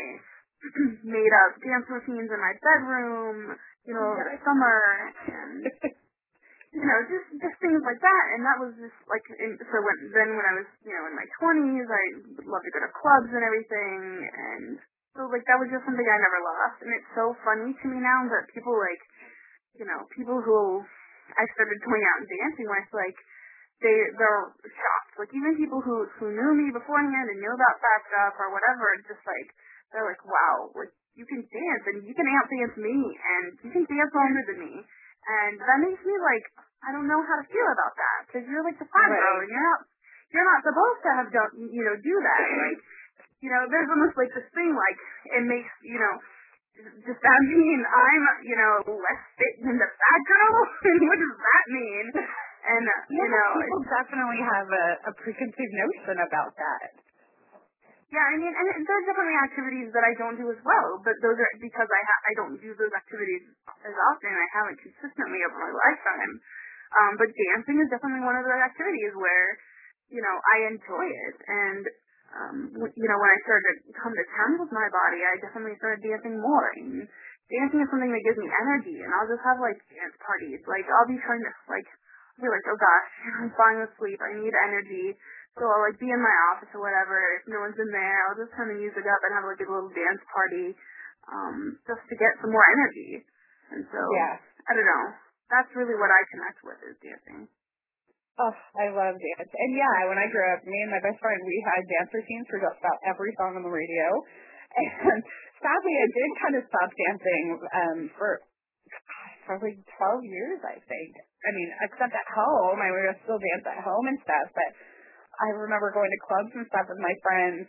[SPEAKER 2] made up dance routines in my bedroom. You know, over the summer and you know, just just things like that. And that was just like in, so. When then when I was you know in my twenties, I would love to go to clubs and everything and. So, like, that was just something I never lost. And it's so funny to me now that people, like, you know, people who I started going out and dancing with, like, they, they're shocked. Like, even people who, who knew me beforehand and knew about fat stuff or whatever, it's just, like, they're like, wow, like, you can dance and you can out-dance me and you can dance longer than me. And that makes me, like, I don't know how to feel about that. Because you're, like, the fat girl and you're not, you're not supposed to have done, you know, do that. Like, you know, there's almost like this thing, like, it makes, you know, does that mean I'm, you know, less fit than the fat girl? What does that mean? And, uh,
[SPEAKER 1] yeah,
[SPEAKER 2] you know.
[SPEAKER 1] People definitely have a, a preconceived notion about that.
[SPEAKER 2] Yeah, I mean, and there's definitely activities that I don't do as well, but those are because I ha- I don't do those activities as often. I haven't consistently over my lifetime. Um, but dancing is definitely one of those activities where, you know, I enjoy it. And Um, you know, when I started to come to terms with my body, I definitely started dancing more. And dancing is something that gives me energy, and I'll just have, like, dance parties. Like, I'll be trying to, like, I'll be like, oh gosh, I'm falling asleep, I need energy. So I'll, like, be in my office or whatever. If no one's in there, I'll just turn the music up and have, like, a little dance party, um, just to get some more energy. And so,
[SPEAKER 1] yeah.
[SPEAKER 2] I don't know. That's really what I connect with is dancing.
[SPEAKER 1] Oh, I love dance. And yeah, when I grew up, me and my best friend, we had dance routines for just about every song on the radio. And sadly, I did kind of stop dancing um, for gosh, probably twelve years, I think. I mean, except at home. I would still dance at home and stuff. But I remember going to clubs and stuff with my friends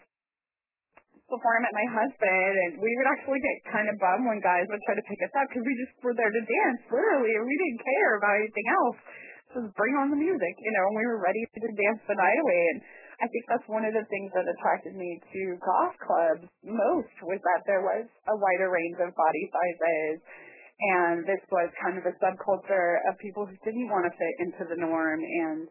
[SPEAKER 1] before I met my husband. And we would actually get kind of bummed when guys would try to pick us up because we just were there to dance, literally. And we didn't care about anything else. Just bring on the music, you know, and we were ready to dance the night away. And I think that's one of the things that attracted me to goth clubs most was that there was a wider range of body sizes. And this was kind of a subculture of people who didn't want to fit into the norm. And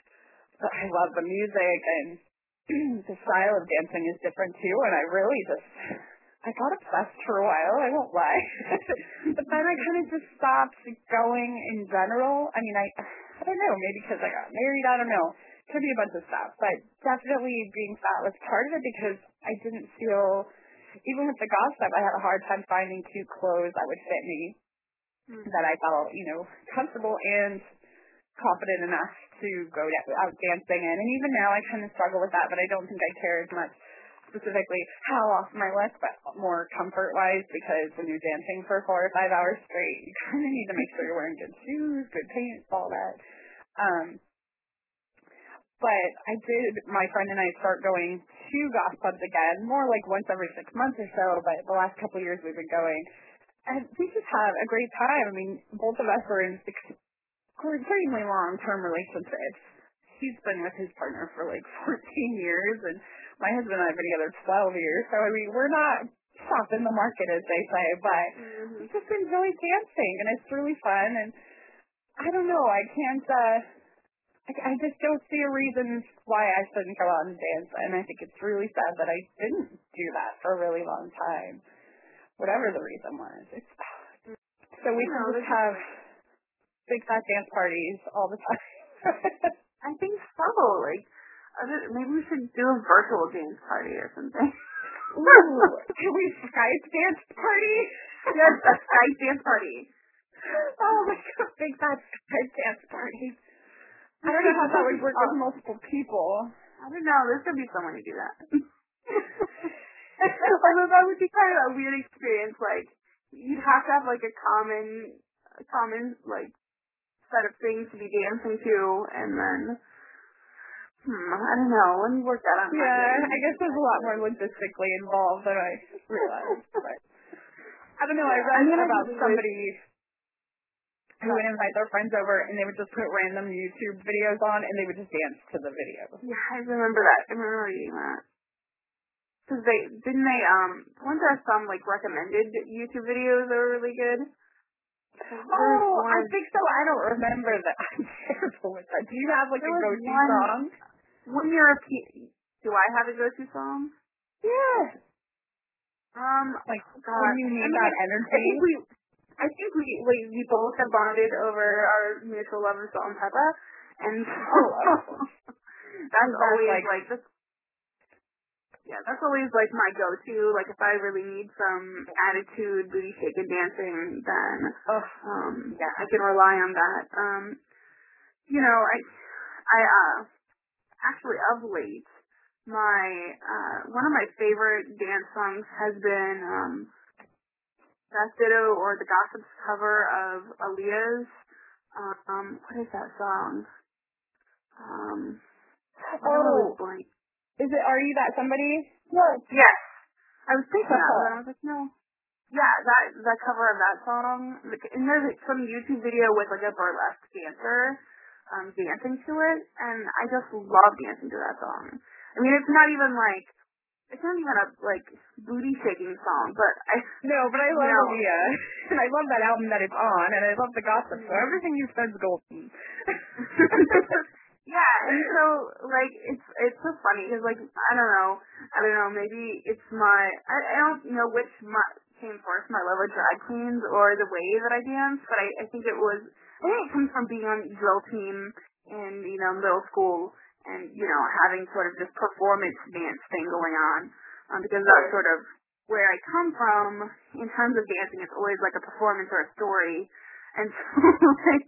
[SPEAKER 1] I love the music, and the style of dancing is different too. And I really just, I got obsessed for a while, I won't lie. But then I kind of just stopped going in general. I mean, I... I don't know, maybe because I got married, I don't know. Could be a bunch of stuff. But definitely being fat was part of it because I didn't feel, even with the goth stuff, I had a hard time finding cute clothes that would fit me, mm-hmm. that I felt, you know, comfortable and confident enough to go out dancing in. And even now I kind of struggle with that, but I don't think I care as much specifically how often I look, but more comfort-wise, because when you're dancing for four or five hours straight, you kind of need to make sure you're wearing good shoes, good pants, all that. Um, but I did, my friend and I start going to goth clubs again, more like once every six months or so, but the last couple of years we've been going. And we just have a great time. I mean, both of us are in six, extremely long-term relationships. He's been with his partner for like fourteen years, and my husband and I have been together twelve years. So I mean, we're not stopping the market, as they say, but
[SPEAKER 2] Mm-hmm.
[SPEAKER 1] we just enjoy dancing, and it's really fun. And I don't know, I can't. uh I, I just don't see a reason why I shouldn't go out and dance, and I think it's really sad that I didn't do that for a really long time, whatever the reason was. It's, so we can just have big fat dance parties all the time.
[SPEAKER 2] I think so. Like, other, maybe we should do a virtual dance party or something.
[SPEAKER 1] Ooh, can we Skype dance party?
[SPEAKER 2] Yes, a Skype dance party.
[SPEAKER 1] Oh my god, big fat Skype dance party. I don't know how that would work with multiple people.
[SPEAKER 2] I don't know. There's gonna be someone to do that. Although that would be kind of a weird experience. Like, you'd have to have like a common, a common like set of things to be dancing to, and then, hmm, I don't know. Let me work that out.
[SPEAKER 1] Yeah, I guess there's a lot more logistically involved than I realized. But I don't know. I read
[SPEAKER 2] yeah,
[SPEAKER 1] about somebody who would invite their friends over, and they would just put random YouTube videos on, and they would just dance to the video.
[SPEAKER 2] Yeah, I remember that. I remember reading that. Because they, didn't they, um, weren't there some, like, recommended YouTube videos that were really good?
[SPEAKER 1] Oh, I think so. I don't remember that. I'm terrible with that. Do you have, like, a go-to
[SPEAKER 2] one,
[SPEAKER 1] song?
[SPEAKER 2] One European, do I have a go-to song?
[SPEAKER 1] Yeah.
[SPEAKER 2] Um,
[SPEAKER 1] like,
[SPEAKER 2] God.
[SPEAKER 1] when you need
[SPEAKER 2] I mean,
[SPEAKER 1] that
[SPEAKER 2] I
[SPEAKER 1] energy.
[SPEAKER 2] think we, I think we, we, we both have bonded over our mutual love of salt and pepper, and so that's always like, like this. Yeah, that's always like my go-to. Like if I really need some attitude, booty shaking dancing, then
[SPEAKER 1] oh,
[SPEAKER 2] um, yeah, I can rely on that. Um, you know, I, I uh, actually of late, my uh, one of my favorite dance songs has been um. That's Ditto or the Gossips cover of Aaliyah's, um, what is that song? Um,
[SPEAKER 1] oh,
[SPEAKER 2] blank.
[SPEAKER 1] Is it Are You That Somebody?
[SPEAKER 2] Yes. Yes. I was thinking that, but I was like, no. Yeah, that, that cover of that song, like, and there's some YouTube video with like a burlesque dancer, um, dancing to it, and I just love dancing to that song. I mean, it's not even like, it's not even a, like, booty-shaking song, but I...
[SPEAKER 1] No, but I love
[SPEAKER 2] know,
[SPEAKER 1] Aaliyah, and I love that album that it's on, and I love the gossip, so everything you said is golden.
[SPEAKER 2] Yeah, and so, like, it's it's so funny, because, like, I don't know, I don't know, maybe it's my, I, I don't know which my, came first, my love of drag queens or the way that I dance, but I, I think it was, I think it comes from being on drill team in, you know, middle school, and, you know, having sort of this performance dance thing going on, um, because that's sort of where I come from in terms of dancing. It's always like a performance or a story, and so, like,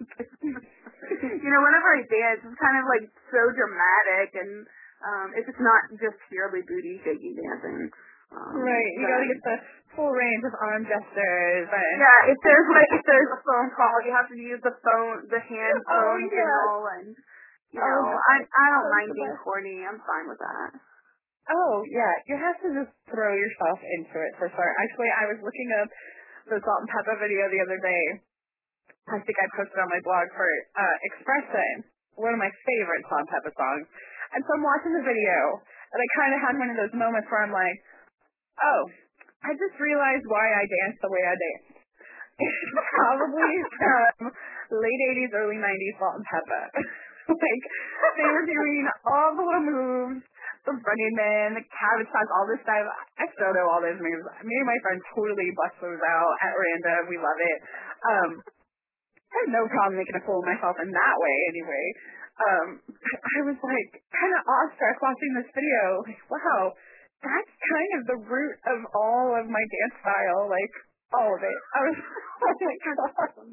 [SPEAKER 2] you know, whenever I dance, it's kind of like so dramatic, and um, if it's not just purely booty shaking dancing. Um,
[SPEAKER 1] right, you gotta get the full range of arm gestures. And
[SPEAKER 2] yeah, if there's like if there's a phone call, you have to use the phone, the hand
[SPEAKER 1] oh,
[SPEAKER 2] phone
[SPEAKER 1] yeah.
[SPEAKER 2] signal, and you know,
[SPEAKER 1] oh,
[SPEAKER 2] I I don't
[SPEAKER 1] oh,
[SPEAKER 2] mind being corny. I'm fine with that.
[SPEAKER 1] Oh, yeah, you have to just throw yourself into it for sure. Actually, I was looking up the Salt and Pepper video the other day. I think I posted on my blog for uh, Expression, one of my favorite Salt and Pepper songs. And so I'm watching the video, and I kind of had one of those moments where I'm like, oh, I just realized why I dance the way I dance. It's probably from late eighties, early nineties Salt and Pepper. Like, they were doing all the little moves, the Running Man, the Cabbage Patch, all this stuff. I still know all those moves. Me and my friends totally bust those out at random. We love it. Um, I have no problem making a fool of myself in that way anyway. Um, I was like kind of awestruck watching this video. Like, wow, that's kind of the root of all of my dance style, like all of it. I was oh my god.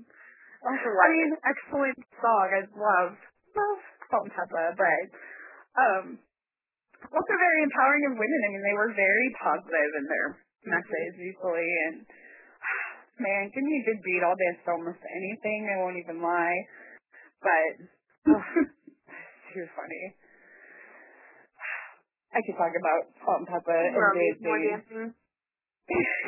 [SPEAKER 1] I mean, excellent song. I love love Salt and Pepper, but um also very empowering of women. I mean, they were very positive in their message usually, and man, give me a good beat. I'll dance to almost anything. I won't even lie. But oh, too funny. I could talk about Salt and Pepper and dancing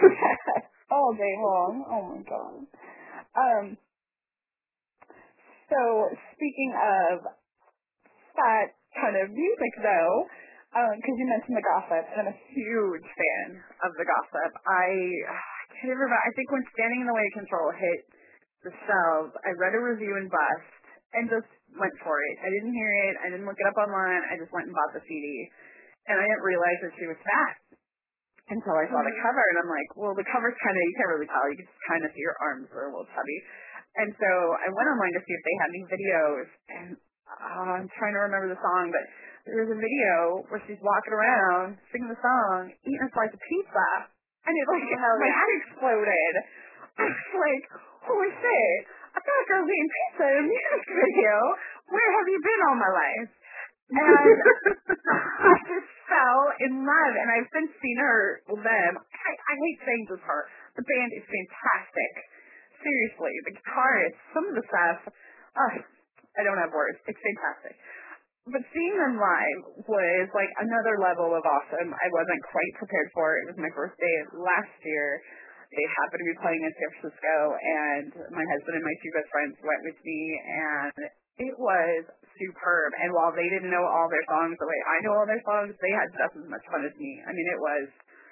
[SPEAKER 1] all day long. Oh my god. Um. So, speaking of that kind of music, though, because um, you mentioned the Gossip, and I'm a huge fan of the Gossip. I, I can't remember. I think when Standing in the Way of Control hit the shelves, I read a review in Bust and just went for it. I didn't hear it. I didn't look it up online. I just went and bought the C D. And I didn't realize that she was fat until I saw the cover, and I'm like, well, the cover's kind of, you can't really tell. You can just kind of see her arms are a little chubby. And so I went online to see if they had any videos, and uh, I'm trying to remember the song, but there was a video where she's walking around, singing the song, eating a slice of pizza, and it, like,
[SPEAKER 2] oh,
[SPEAKER 1] my
[SPEAKER 2] yeah.
[SPEAKER 1] head exploded. I was like, holy shit, I thought a girl was eating pizza in a music video. Where have you been all my life? And I just fell in love, and I've since seen her with them. I, I hate saying this her. The band is fantastic. Seriously, the guitarist, some of the stuff, uh, I don't have words. It's fantastic. But seeing them live was like another level of awesome. I wasn't quite prepared for it. It was my first day last year. They happened to be playing in San Francisco, and my husband and my two best friends went with me, and it was superb. And while they didn't know all their songs the way I know all their songs, they had just as much fun as me. I mean, it was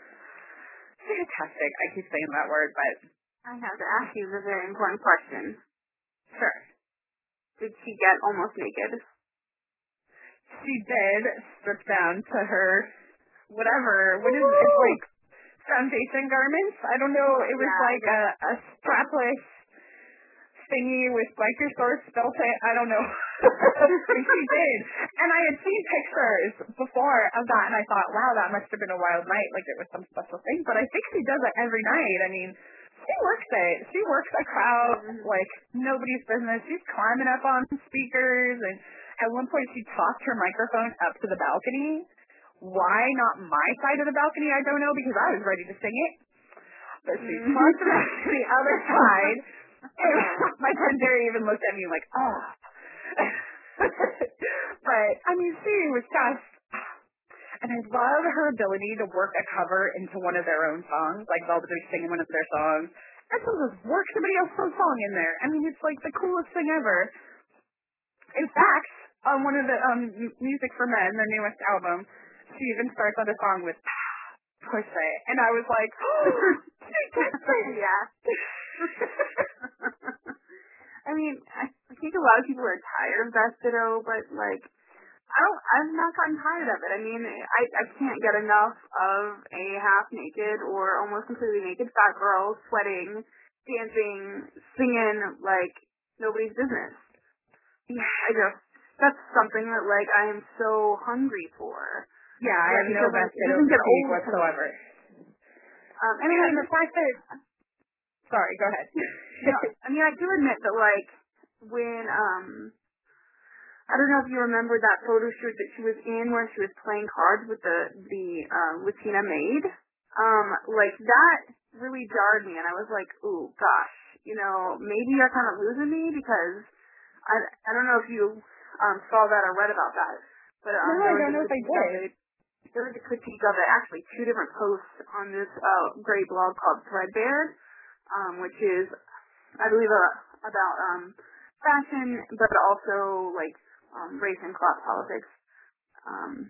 [SPEAKER 1] fantastic. I keep saying that word, but
[SPEAKER 2] I have to ask you the very important question.
[SPEAKER 1] Sure.
[SPEAKER 2] Did she get almost naked?
[SPEAKER 1] She did strip down to her whatever. What is it? It's like foundation garments. I don't know. It was
[SPEAKER 2] yeah,
[SPEAKER 1] like a, a strapless thingy with biker shorts built in. I don't know. But she did. And I had seen pictures before of that, and I thought, wow, that must have been a wild night. Like it was some special thing. But I think she does it every night. I mean, she works it. She works a crowd like nobody's business. She's climbing up on speakers, and at one point she tossed her microphone up to the balcony. Why not my side of the balcony? I don't know, because I was ready to sing it. But she tossed it up to the other side. My friend Jerry even looked at me like, oh. But, I mean, she was just, and I love her ability to work a cover into one of their own songs, like Velvet Reach singing one of their songs, and she'll just work somebody else's song in there. I mean, it's like the coolest thing ever. In fact, on one of the um, Music for Men, their newest album, she even starts on a song with Push It, and I was like, oh,
[SPEAKER 2] yeah. I mean, I think a lot of people are tired of Vestido, but like, I don't, I've not gotten tired of it. I mean, I, I can't get enough of a half-naked or almost completely naked fat girl sweating, dancing, singing like nobody's business. Yeah, I just, that's something that like I am so hungry for.
[SPEAKER 1] Yeah, I have no Vestido fatigue whatsoever.
[SPEAKER 2] Um,
[SPEAKER 1] I mean, the fact that, sorry, go ahead.
[SPEAKER 2] No, I mean, I do admit that like when um. I don't know if you remember that photo shoot that she was in where she was playing cards with the the uh, Latina maid. Um, like that really jarred me, and I was like, "Ooh, gosh, you know, maybe you're kind of losing me," because I I don't know if you um saw that or read about that, but um,
[SPEAKER 1] no,
[SPEAKER 2] there
[SPEAKER 1] I
[SPEAKER 2] was
[SPEAKER 1] don't
[SPEAKER 2] a
[SPEAKER 1] know if I did.
[SPEAKER 2] There was a critique of it, actually, two different posts on this uh, great blog called Threadbare, um, which is, I believe, uh, about um fashion, but also like. Um, race and class politics. Um,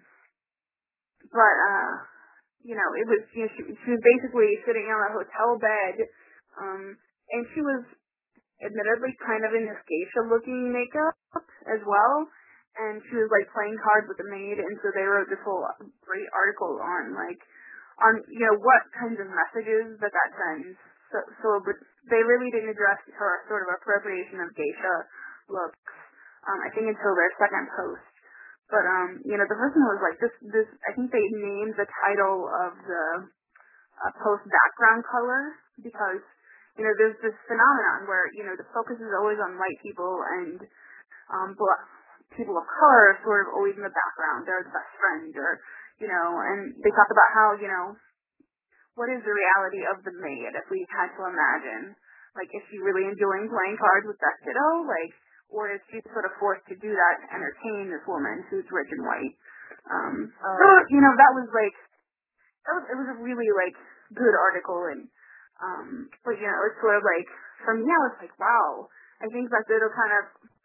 [SPEAKER 2] but, uh, you know, it was, you know, she, she was basically sitting on a hotel bed, um, and she was admittedly kind of in this geisha-looking makeup as well, and she was, like, playing cards with the maid, and so they wrote this whole great article on, like, on, you know, what kinds of messages that that sends. So, so but they really didn't address her sort of appropriation of geisha looks. Um, I think until their second post. But, um, you know, the person was like, this, this, I think they named the title of the uh, post background color because, you know, there's this phenomenon where, you know, the focus is always on white people and um, black people of color are sort of always in the background. They're the best friend or, you know, and they talk about how, you know, what is the reality of the maid if we had to imagine? Like, is she really enjoying playing cards with Vestido? Like, or is she sort of forced to do that to entertain this woman who's rich and white? Um, uh, so, you know, that was like, that was, it was a really like good article, and um, but you know, it's sort of like for me, I was like, wow, I think Vestido kind of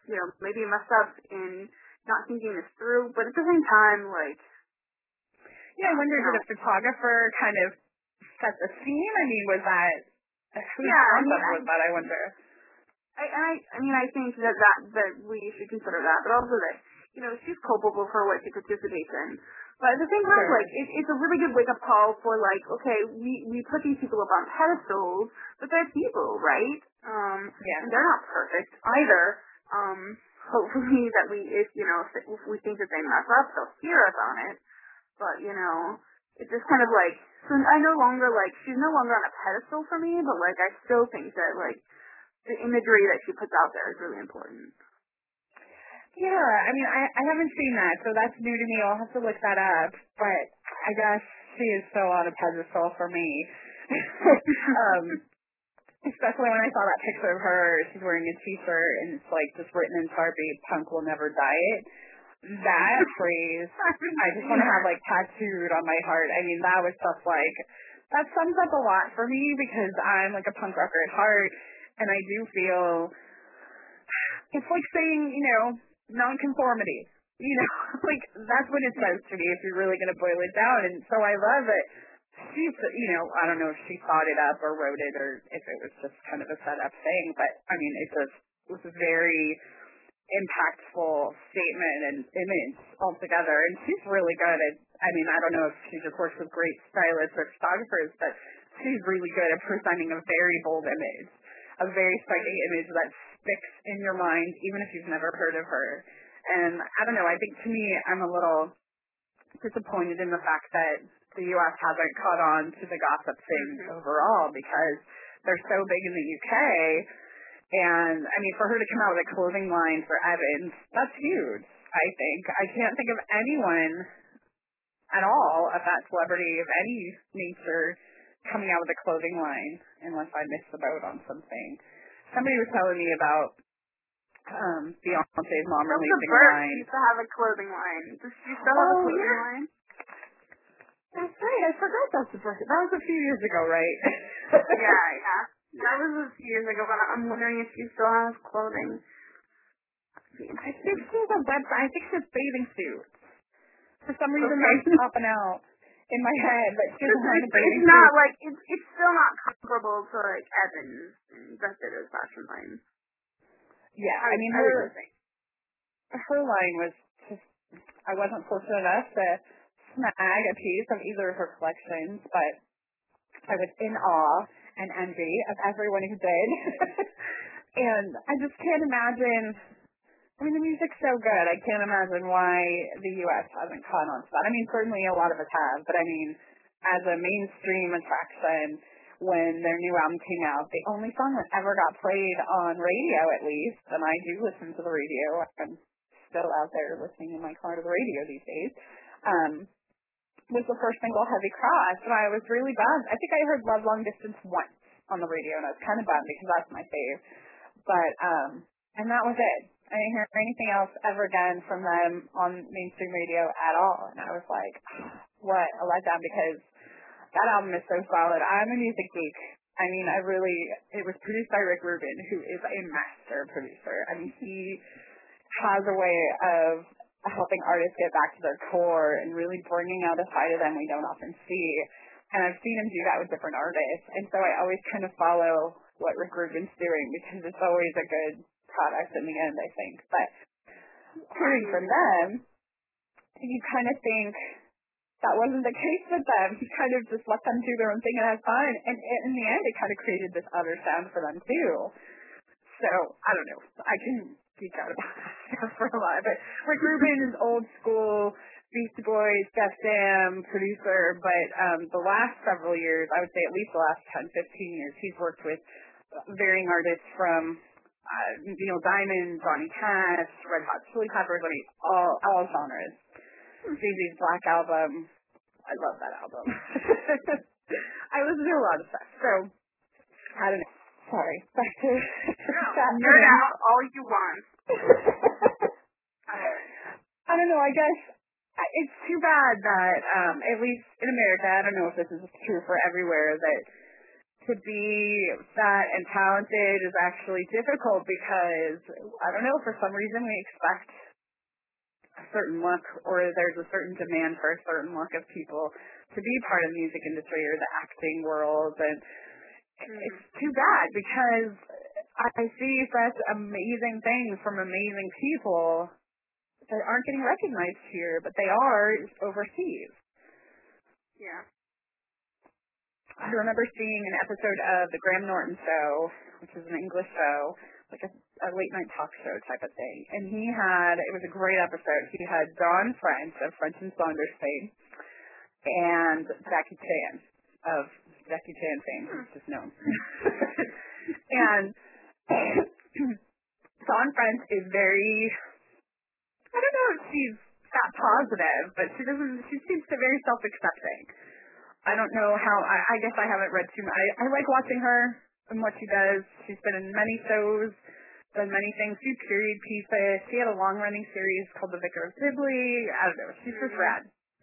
[SPEAKER 2] you know, maybe messed up in not thinking this through, but at the same time, like,
[SPEAKER 1] yeah, I wonder, did a photographer kind of set the scene? I mean, was that, whose
[SPEAKER 2] yeah,
[SPEAKER 1] concept
[SPEAKER 2] I mean,
[SPEAKER 1] was that, I wonder?
[SPEAKER 2] I, I, I mean, I think that, that, that we should consider that, but also that, you know, she's culpable for what she participates in. But at the same time,
[SPEAKER 1] Sure.
[SPEAKER 2] like, it, it's a really good wake-up call for, like, okay, we, we put these people up on pedestals, but they're people, right? Um,
[SPEAKER 1] Yeah.
[SPEAKER 2] and they're not perfect either. Um, hopefully that we, if, you know, if, if we think that they mess up, they'll hear us on it. But, you know, it's just kind of like, so I no longer, like, she's no longer on a pedestal for me, but, like, I still think that, like, the imagery that she puts out there is really important.
[SPEAKER 1] Yeah, I mean, I, I haven't seen that, so that's new to me. I'll have to look that up. But I guess she is so on a pedestal for me. um, especially when I saw that picture of her, she's wearing a t-shirt and it's like just written in Sharpie, "Punk will never diet." That phrase, I just want to have like tattooed on my heart. I mean, that was stuff like, that sums up a lot for me because I'm like a punk rocker at heart, and I do feel it's like saying, you know, nonconformity. You know, like that's what it says to me if you're really going to boil it down. And so I love it. She's, you know, I don't know if she thought it up or wrote it or if it was just kind of a set up thing, but I mean, it just was a very impactful statement and image altogether. And she's really good at, I mean, I don't know if she just works with great stylists or photographers, but she's really good at presenting a very bold image, a very striking image that sticks in your mind, even if you've never heard of her. And I don't know, I think to me, I'm a little disappointed in the fact that the U S hasn't caught on to the gossip thing overall because they're so big in the U K. And, I mean, for her to come out with a clothing line for Evans, that's huge, I think. I can't think of anyone at all of that celebrity of any nature coming out with a clothing line unless I missed the boat on something. Somebody was telling me about um, Beyonce's mom releasing a line.
[SPEAKER 2] She used to have a clothing line. Does she still have
[SPEAKER 1] oh,
[SPEAKER 2] a clothing
[SPEAKER 1] yeah.
[SPEAKER 2] line?
[SPEAKER 1] That's right. I forgot that's the first. That was a few years ago, right?
[SPEAKER 2] yeah, yeah. That was a few years ago, but I'm wondering if she still has clothing.
[SPEAKER 1] I think she has a website. I think she has bathing suits. For some reason,
[SPEAKER 2] Okay.
[SPEAKER 1] that's popping out in my head, but she doesn't have a bathing
[SPEAKER 2] It's not
[SPEAKER 1] suit.
[SPEAKER 2] like it's it's still not comparable to like Evans and Bethesda's fashion line.
[SPEAKER 1] Yeah,
[SPEAKER 2] I,
[SPEAKER 1] I mean
[SPEAKER 2] I
[SPEAKER 1] her
[SPEAKER 2] would think.
[SPEAKER 1] her line was just. I wasn't fortunate enough to snag a piece of either of her collections, but I was in awe and envy of everyone who did. And I just can't imagine. I mean, the music's so good. I can't imagine why the U S hasn't caught on to that. I mean, certainly a lot of us have, but I mean, as a mainstream attraction, when their new album came out, the only song that ever got played on radio, at least, and I do listen to the radio. I'm still out there listening in my car to the radio these days. Um, was the first single, Heavy Cross, and I was really bummed. I think I heard Love Long Distance once on the radio, and I was kind of bummed because that's my fave. But, um, and that was it. I didn't hear anything else ever again from them on mainstream radio at all. And I was like, what a letdown, because that album is so solid. I'm a music geek. I mean, I really, it was produced by Rick Rubin, who is a master producer. I mean, he has a way of helping artists get back to their core and really bringing out a side of them we don't often see. And I've seen him do that with different artists. And so I always kind of follow what Rick Rubin's doing because it's always a good product in the end, I think. But hearing from them, you kind of think that wasn't the case with them. He kind of just let them do their own thing and have fun. And in the end, it kind of created this other sound for them, too. So, I don't know. I can geek out about that stuff for a while. But Rick Rubin is old school, Beastie Boys, Def Jam producer. But um, the last several years, I would say at least the last ten, fifteen years, he's worked with varying artists from uh, Neil Diamond, Johnny Cash, Red Hot Chili Peppers, I mean, all, all genres. Jay-Z's Black Album, I love that album. I listen to a lot of stuff, so I don't know. Sorry, back to that.
[SPEAKER 2] Nerd out all you want.
[SPEAKER 1] I don't know, I guess it's too bad that, um, at least in America, I don't know if this is true for everywhere, that to be fat and talented is actually difficult because, I don't know, for some reason we expect a certain look, or there's a certain demand for a certain look of people to be part of the music industry or the acting world, and it's too bad because I see such amazing things from amazing people that aren't getting recognized here, but they are overseas.
[SPEAKER 2] Yeah.
[SPEAKER 1] I remember seeing an episode of The Graham Norton Show, which is an English show, like a, a late-night talk show type of thing. And he had, it was a great episode, he had Dawn French of French and Saunders fame and Jackie Chan of Jackie Chan fame, who's just known. And Dawn French is very, I don't know if she's fat positive, but she doesn't, she seems to be very self-accepting. I don't know how, I, I guess I haven't read too much. I, I like watching her and what she does. She's been in many shows, done many things, few period pieces. She had a long-running series called The Vicar of Dibley. I don't know. She's just rad.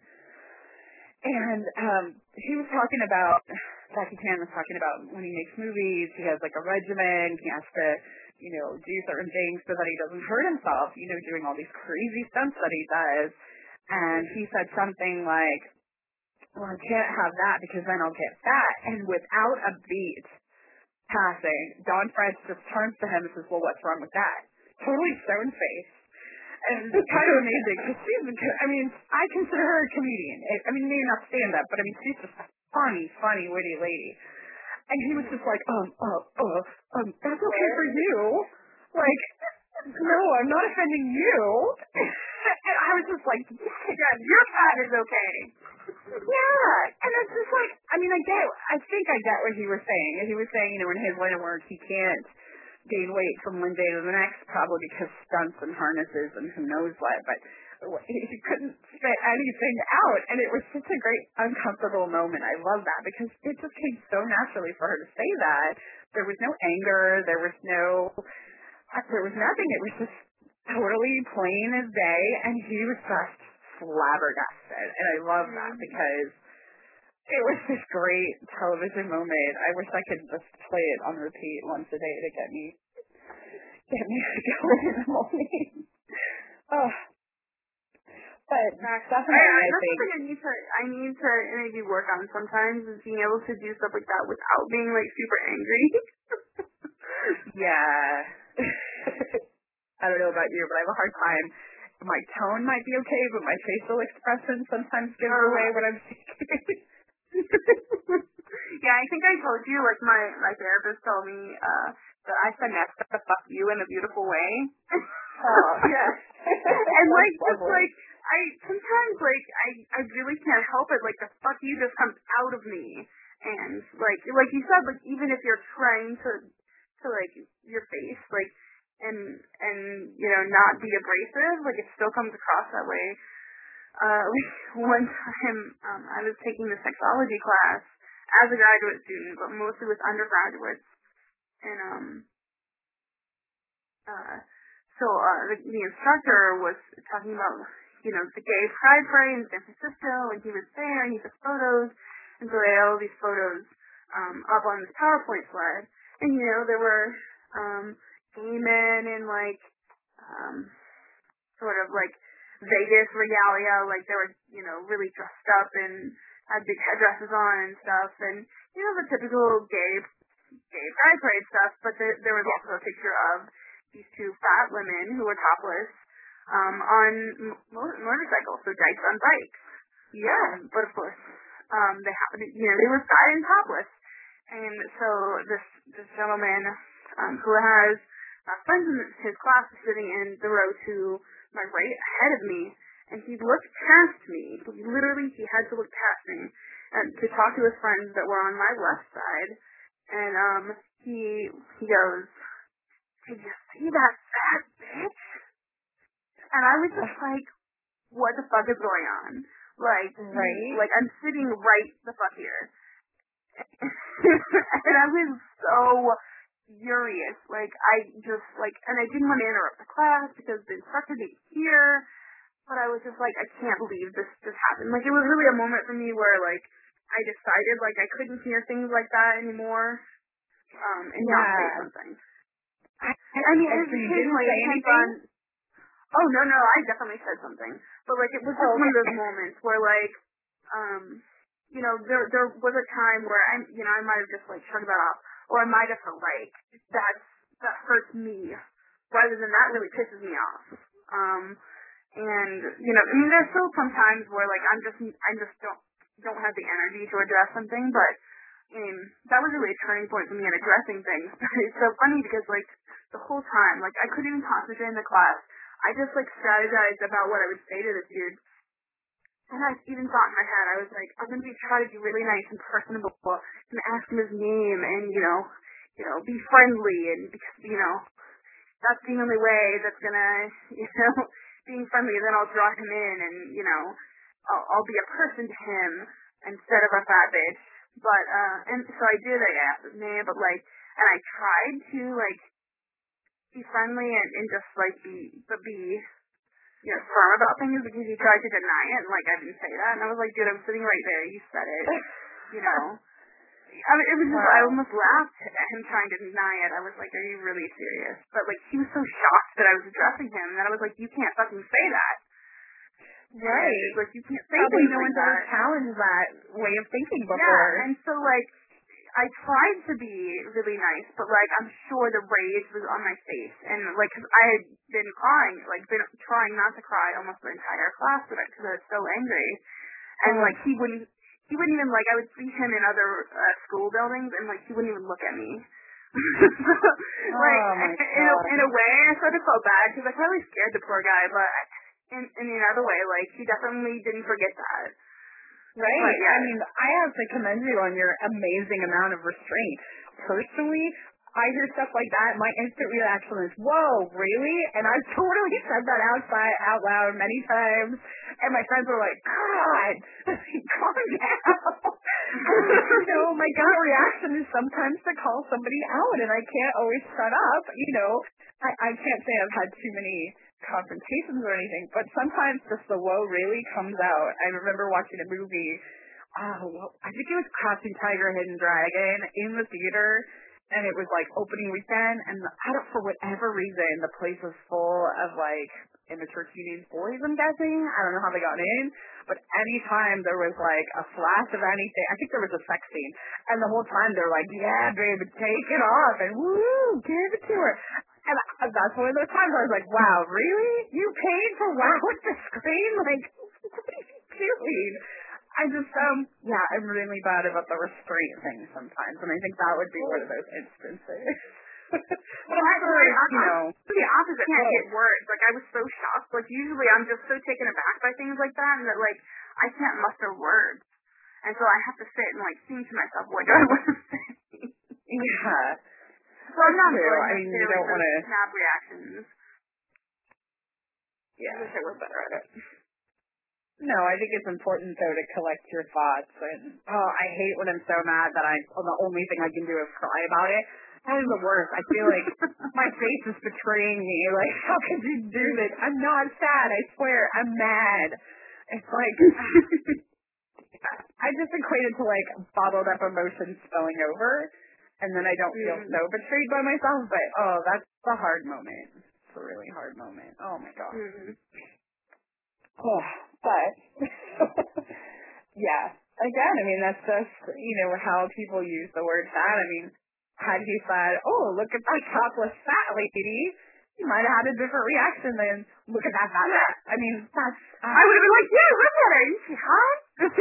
[SPEAKER 1] And um, he was talking about, Jackie Chan was talking about when he makes movies, he has like a regimen. He has to, you know, do certain things so that he doesn't hurt himself, you know, doing all these crazy stunts that he does. And he said something like, well, I can't have that because then I'll get fat. And without a beat passing, Dawn French just turns to him and says, well, what's wrong with that? Totally stone face. And it's kind of amazing because she's, I mean, I consider her a comedian. I mean, maybe not stand-up, but I mean, she's just a funny, funny, witty lady. And he was just like, um, uh, uh, um, that's okay for you. Like, no, I'm not offending you. And I was just like, yeah, your fat is okay. Yeah, and it's just like, I mean, I get, I think I get what he was saying. He was saying, you know, in his line of work, he can't gain weight from one day to the next, probably because stunts and harnesses and who knows what, but he, he couldn't spit anything out, and it was such a great, uncomfortable moment. I love that, because it just came so naturally for her to say that. There was no anger, there was no, there was nothing, it was just totally plain as day, and he was just flabbergasted, and I love that because it was this great television moment. I wish I could just play it on repeat once a day to get me get me going in the morning. Oh, but definitely,
[SPEAKER 2] I,
[SPEAKER 1] I
[SPEAKER 2] that's
[SPEAKER 1] think
[SPEAKER 2] something I need to I need to maybe work on sometimes is being able to do stuff like that without being like super angry.
[SPEAKER 1] Yeah. I don't know about you, but I have a hard time. My tone might be okay, but my facial expression sometimes gives
[SPEAKER 2] Uh,
[SPEAKER 1] away what I'm thinking.
[SPEAKER 2] Yeah, I think I told you, like, my, my therapist told me uh, that I finessed the fuck you in a beautiful way.
[SPEAKER 1] Oh, yeah.
[SPEAKER 2] And, like, just, like, I, sometimes, like, I, I really can't help it. Like, the fuck you just comes out of me. And, like, like you said, like, even if you're trying to, to, like, your face, like, and, and, you know, not be abrasive, like, it still comes across that way. Uh, one time, um, I was taking the sexology class as a graduate student, but mostly with undergraduates. And, um, uh, so, uh, the, the instructor was talking about, you know, the gay pride parade in San Francisco, and he was there, and he took photos, and so they had all these photos, um, up on this PowerPoint slide. And, you know, there were, um, gay men in, like, um, sort of, like, Vegas regalia, like they were, you know, really dressed up and had big headdresses on and stuff, and you know the typical gay gay pride parade stuff. But there, there was also a picture of these two fat women who were topless um, on mo- motorcycles, so dykes on bikes. Yeah, but of course, um, they happened, you know, they were fat and topless, and so this this gentleman um, who has uh, friends in his class was sitting in the row to my right ahead of me, and he looked past me. Literally, he had to look past me and to talk to his friends that were on my left side. And um, he he goes, "Did you see that fat bitch?" And I was just like, "What the fuck is going on?" Like,
[SPEAKER 1] right?
[SPEAKER 2] like I'm sitting right the fuck here, and I was so furious. Like, I just, like, and I didn't want to interrupt the class because the instructor didn't hear, but I was just like, I can't believe this just happened. Like, it was really a moment for me where, like, I decided like I couldn't hear things like that anymore, um, and
[SPEAKER 1] yeah.
[SPEAKER 2] not say something.
[SPEAKER 1] I, I,
[SPEAKER 2] I mean,
[SPEAKER 1] I
[SPEAKER 2] it
[SPEAKER 1] so you
[SPEAKER 2] depends,
[SPEAKER 1] didn't
[SPEAKER 2] like,
[SPEAKER 1] say
[SPEAKER 2] it depends
[SPEAKER 1] anything?
[SPEAKER 2] on, oh, no, no, I definitely said something. But, like, it was just
[SPEAKER 1] Oh,
[SPEAKER 2] one of
[SPEAKER 1] okay.
[SPEAKER 2] those moments where, like, um, you know, there there was a time where I, you know, I might have just, like, shrugged that off, or I might have felt like, that's, that hurts me, rather than that really pisses me off. Um, and, you know, I mean, there's still some times where, like, I'm just, I just don't, don't have the energy to address something, but, um, that was really a turning point for me in addressing things. It's so funny because, like, the whole time, like, I couldn't even concentrate in the class. I just, like, strategized about what I would say to this dude. And I even thought in my head, I was like, I'm going to be try to be really nice and personable and ask him his name and, you know, you know, be friendly and, because, you know, that's the only way that's going to, you know, being friendly, then I'll draw him in and, you know, I'll, I'll be a person to him instead of a fat bitch. But, uh, and so I did, I asked his name, but, like, and I tried to, like, be friendly and, and just, like, be, but be, you know, firm about things because he tried to deny it, and, like, I didn't say that. And I was like, dude, I'm sitting right there. You said it. You know. I mean, it was just,
[SPEAKER 1] Wow.
[SPEAKER 2] I almost laughed at him trying to deny it. I was like, are you really serious? But, like, he was so shocked that I was addressing him, and then I was like, you can't fucking say that.
[SPEAKER 1] Right.
[SPEAKER 2] And, like, you can't say
[SPEAKER 1] Probably
[SPEAKER 2] things
[SPEAKER 1] no
[SPEAKER 2] like
[SPEAKER 1] one's ever
[SPEAKER 2] that.
[SPEAKER 1] challenged that way of thinking before.
[SPEAKER 2] Yeah, and so, like, I tried to be really nice, but, like, I'm sure the rage was on my face. And, like, cause I had been crying, like, been trying not to cry almost the entire class with it because I was so angry. And,
[SPEAKER 1] Oh.
[SPEAKER 2] like, he wouldn't, he wouldn't even, like, I would see him in other uh, school buildings, and, like, he wouldn't even look at me. Like,
[SPEAKER 1] Oh my
[SPEAKER 2] in a,
[SPEAKER 1] God.
[SPEAKER 2] in a way, I sort of felt bad because I probably scared the poor guy, but in, in another way, like, he definitely didn't forget that.
[SPEAKER 1] Right.
[SPEAKER 2] But, yeah.
[SPEAKER 1] I mean, I have to commend you on your amazing amount of restraint. Personally, I hear stuff like that, my instant reaction is, whoa, really? And I've totally said that outside, out loud many times, and my friends were like, God, calm down. You know, my gut reaction is sometimes to call somebody out, and I can't always shut up. You know, I, I can't say I've had too many confrontations or anything, but sometimes just the whoa really comes out. I remember watching a movie, oh, I think it was Crouching Tiger, Hidden Dragon, in the theater, and it was like opening weekend, and I don't, for whatever reason, the place was full of like immature teenage boys, I'm guessing. I don't know how they got in, but anytime there was like a flash of anything, I think there was a sex scene, and the whole time they're like, yeah, babe, take it off, and woo, give it to her. And I, that's one of those times I was like, wow, really? You paid for wow with the screen? Like, what are you doing? I just, um, yeah, I'm really bad about the restraint thing sometimes, and I think that would be one of those instances. But I'm sure, you know.
[SPEAKER 2] The opposite can't get worse. Like, I was so shocked. Like, usually I'm just so taken aback by things like that, and that, like, I can't muster words. And so I have to sit and, like, think to myself, what do I want to say?
[SPEAKER 1] Yeah.
[SPEAKER 2] So I'm not
[SPEAKER 1] true.
[SPEAKER 2] really
[SPEAKER 1] I mean, you don't want to.
[SPEAKER 2] snap reactions.
[SPEAKER 1] Yeah.
[SPEAKER 2] I wish I was better at it.
[SPEAKER 1] No, I think it's important though to collect your thoughts. And oh, I hate when I'm so mad that I well, the only thing I can do is cry about it. That is the worst. I feel like my face is betraying me. Like, how could you do this? I'm not sad. I swear, I'm mad. It's like I just equate it to like bottled up emotions spilling over, and then I don't feel
[SPEAKER 2] mm.
[SPEAKER 1] so betrayed by myself. But oh, that's a hard moment. It's a really hard moment. Oh my god.
[SPEAKER 2] Mm.
[SPEAKER 1] Oh, but yeah, again, I mean that's just you know how people use the word fat. I mean, had he said, "Oh, look at that topless fat lady," he might have had a different reaction than "Look at that fat lady." I mean, that's uh,
[SPEAKER 2] I would have been like, "Yeah, look at her. Is she hot?"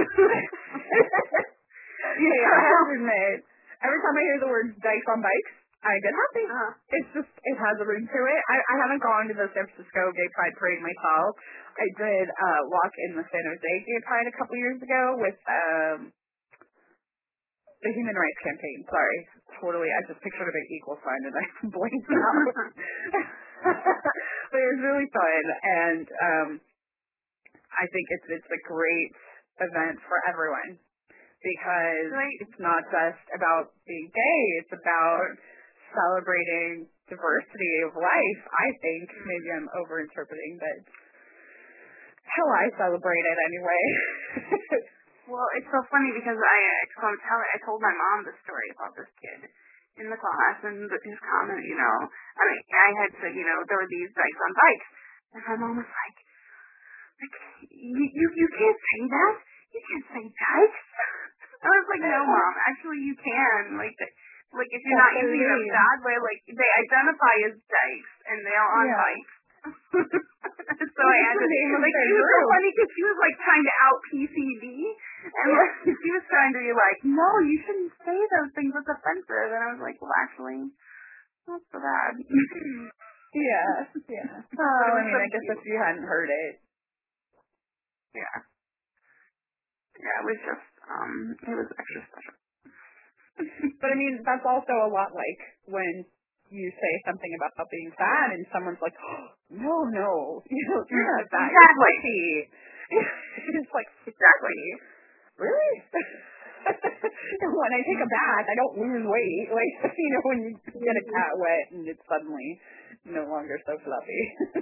[SPEAKER 1] yeah, I have to admit, every time I hear the word "dykes on bikes," I get happy.
[SPEAKER 2] Uh-huh. It's
[SPEAKER 1] just, it has a ring to it. I, I haven't gone to the San Francisco Gay Pride Parade myself. I did uh, walk in the San Jose Gay Pride a couple years ago with um, the Human Rights Campaign. Sorry, totally. I just pictured a big equal sign and I blanked out. But it was really fun, and um, I think it's it's a great event for everyone because
[SPEAKER 2] right.
[SPEAKER 1] it's not just about being gay. It's about celebrating diversity of life, I think. Maybe I'm overinterpreting, but how I celebrate it anyway.
[SPEAKER 2] Well, it's so funny because I, so I'm telling, I told my mom the story about this kid in the class and his comment, you know, I mean, I had said, you know, there were these dykes on bikes, and my mom was like, like, you, you, you can't say that? You can't say dykes? I was like, no, Mom, actually you can, like, like if you're not using it a bad way, like, they identify as dykes, and they are on yeah. bikes. So I had to, like, it was so funny because she was, like, trying to out P C D, and, like, she was trying to be like, no, you shouldn't say those things, it's offensive, and I was like, well, actually, not so bad.
[SPEAKER 1] Yeah, yeah. Oh, I mean, so I guess cute. If you hadn't heard it.
[SPEAKER 2] Yeah. Yeah, it was just, um, it was extra special.
[SPEAKER 1] But, I mean, that's also a lot like when you say something about being fat and someone's like, oh, no, no, you know, you're not fat,
[SPEAKER 2] exactly.
[SPEAKER 1] You're it's like,
[SPEAKER 2] exactly.
[SPEAKER 1] Really? When I take a bath, I don't lose weight. Like, you know, when you get a cat wet and it's suddenly no longer so fluffy.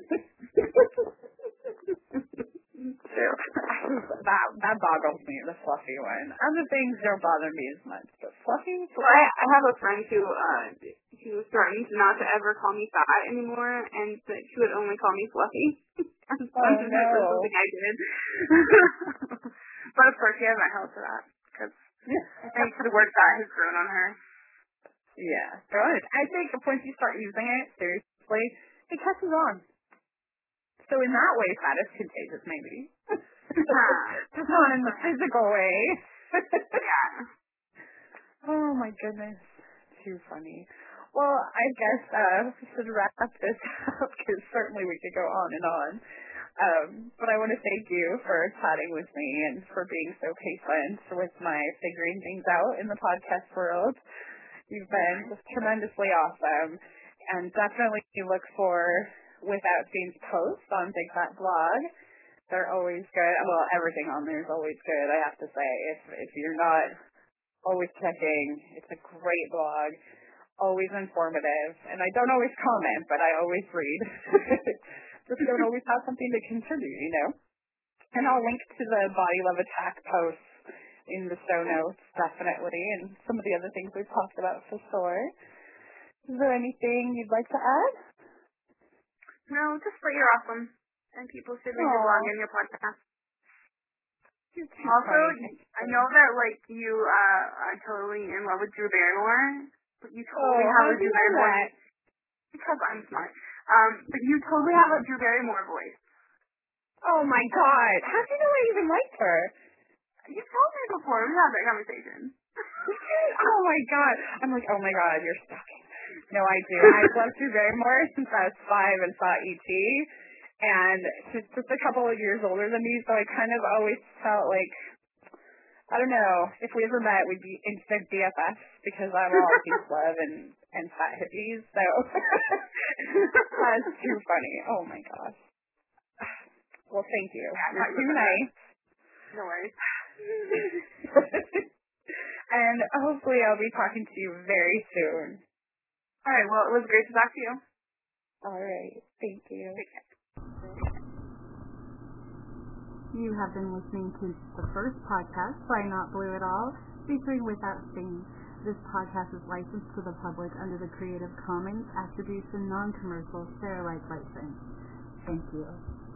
[SPEAKER 2] True.
[SPEAKER 1] that, that boggles me, the fluffy one. Other things don't bother me as much, but fluffy?
[SPEAKER 2] Well, I, I have a friend who, uh, who threatened not to ever call me fat anymore, and that she would only call me fluffy.
[SPEAKER 1] Oh, no.
[SPEAKER 2] For something I did. But of course, she has my house for that, because I think the word fat has grown on her.
[SPEAKER 1] Yeah, so I think once you start using it, seriously, it catches on. So in that way, fat is contagious, maybe. Just not in the physical way.
[SPEAKER 2] Yeah.
[SPEAKER 1] Oh, my goodness. Too funny. Well, I guess uh, we should wrap this up, because certainly we could go on and on. Um, but I want to thank you for chatting with me and for being so patient with my figuring things out in the podcast world. You've been just tremendously awesome. And definitely look for Without Scenes posts on Big Fat Blog. They're always good. Well, everything on there is always good, I have to say. If if you're not always checking, it's a great blog, always informative. And I don't always comment, but I always read. Just don't always have something to contribute, you know? And I'll link to the Body Love Attack posts in the show notes, definitely, and some of the other things we've talked about for sure. Is there anything you'd like to add?
[SPEAKER 2] No, just that you're awesome. And people should read your blog and your podcast. Also, I know that, like, you uh, are totally in love with Drew Barrymore. But you totally
[SPEAKER 1] oh,
[SPEAKER 2] have a Drew Barrymore voice. Because I'm smart. Um, but you totally have a Drew Barrymore voice.
[SPEAKER 1] Oh, my God. How do you know I even liked her?
[SPEAKER 2] You told me before. We had that conversation.
[SPEAKER 1] Oh, my God. I'm like, oh, my God, you're stalking. No, I do. I've loved Drew Barrymore since I was five and saw E T And she's just a couple of years older than me, so I kind of always felt like, I don't know, if we ever met, we'd be instant B F Fs because I'm all peace, love, and, and fat hippies. So that's too funny. Oh, my gosh. Well, thank you.
[SPEAKER 2] Yeah,
[SPEAKER 1] You're too nice.
[SPEAKER 2] No worries.
[SPEAKER 1] And hopefully I'll be talking to you very soon.
[SPEAKER 2] All right. Well, it was great to talk to you.
[SPEAKER 1] All right. Thank you.
[SPEAKER 2] Take care.
[SPEAKER 3] You have been listening to the first podcast by Not Blue at All, featuring Without Scenes. This podcast is licensed to the public under the Creative Commons Attribution Non-Commercial Share Alike license. Thank you.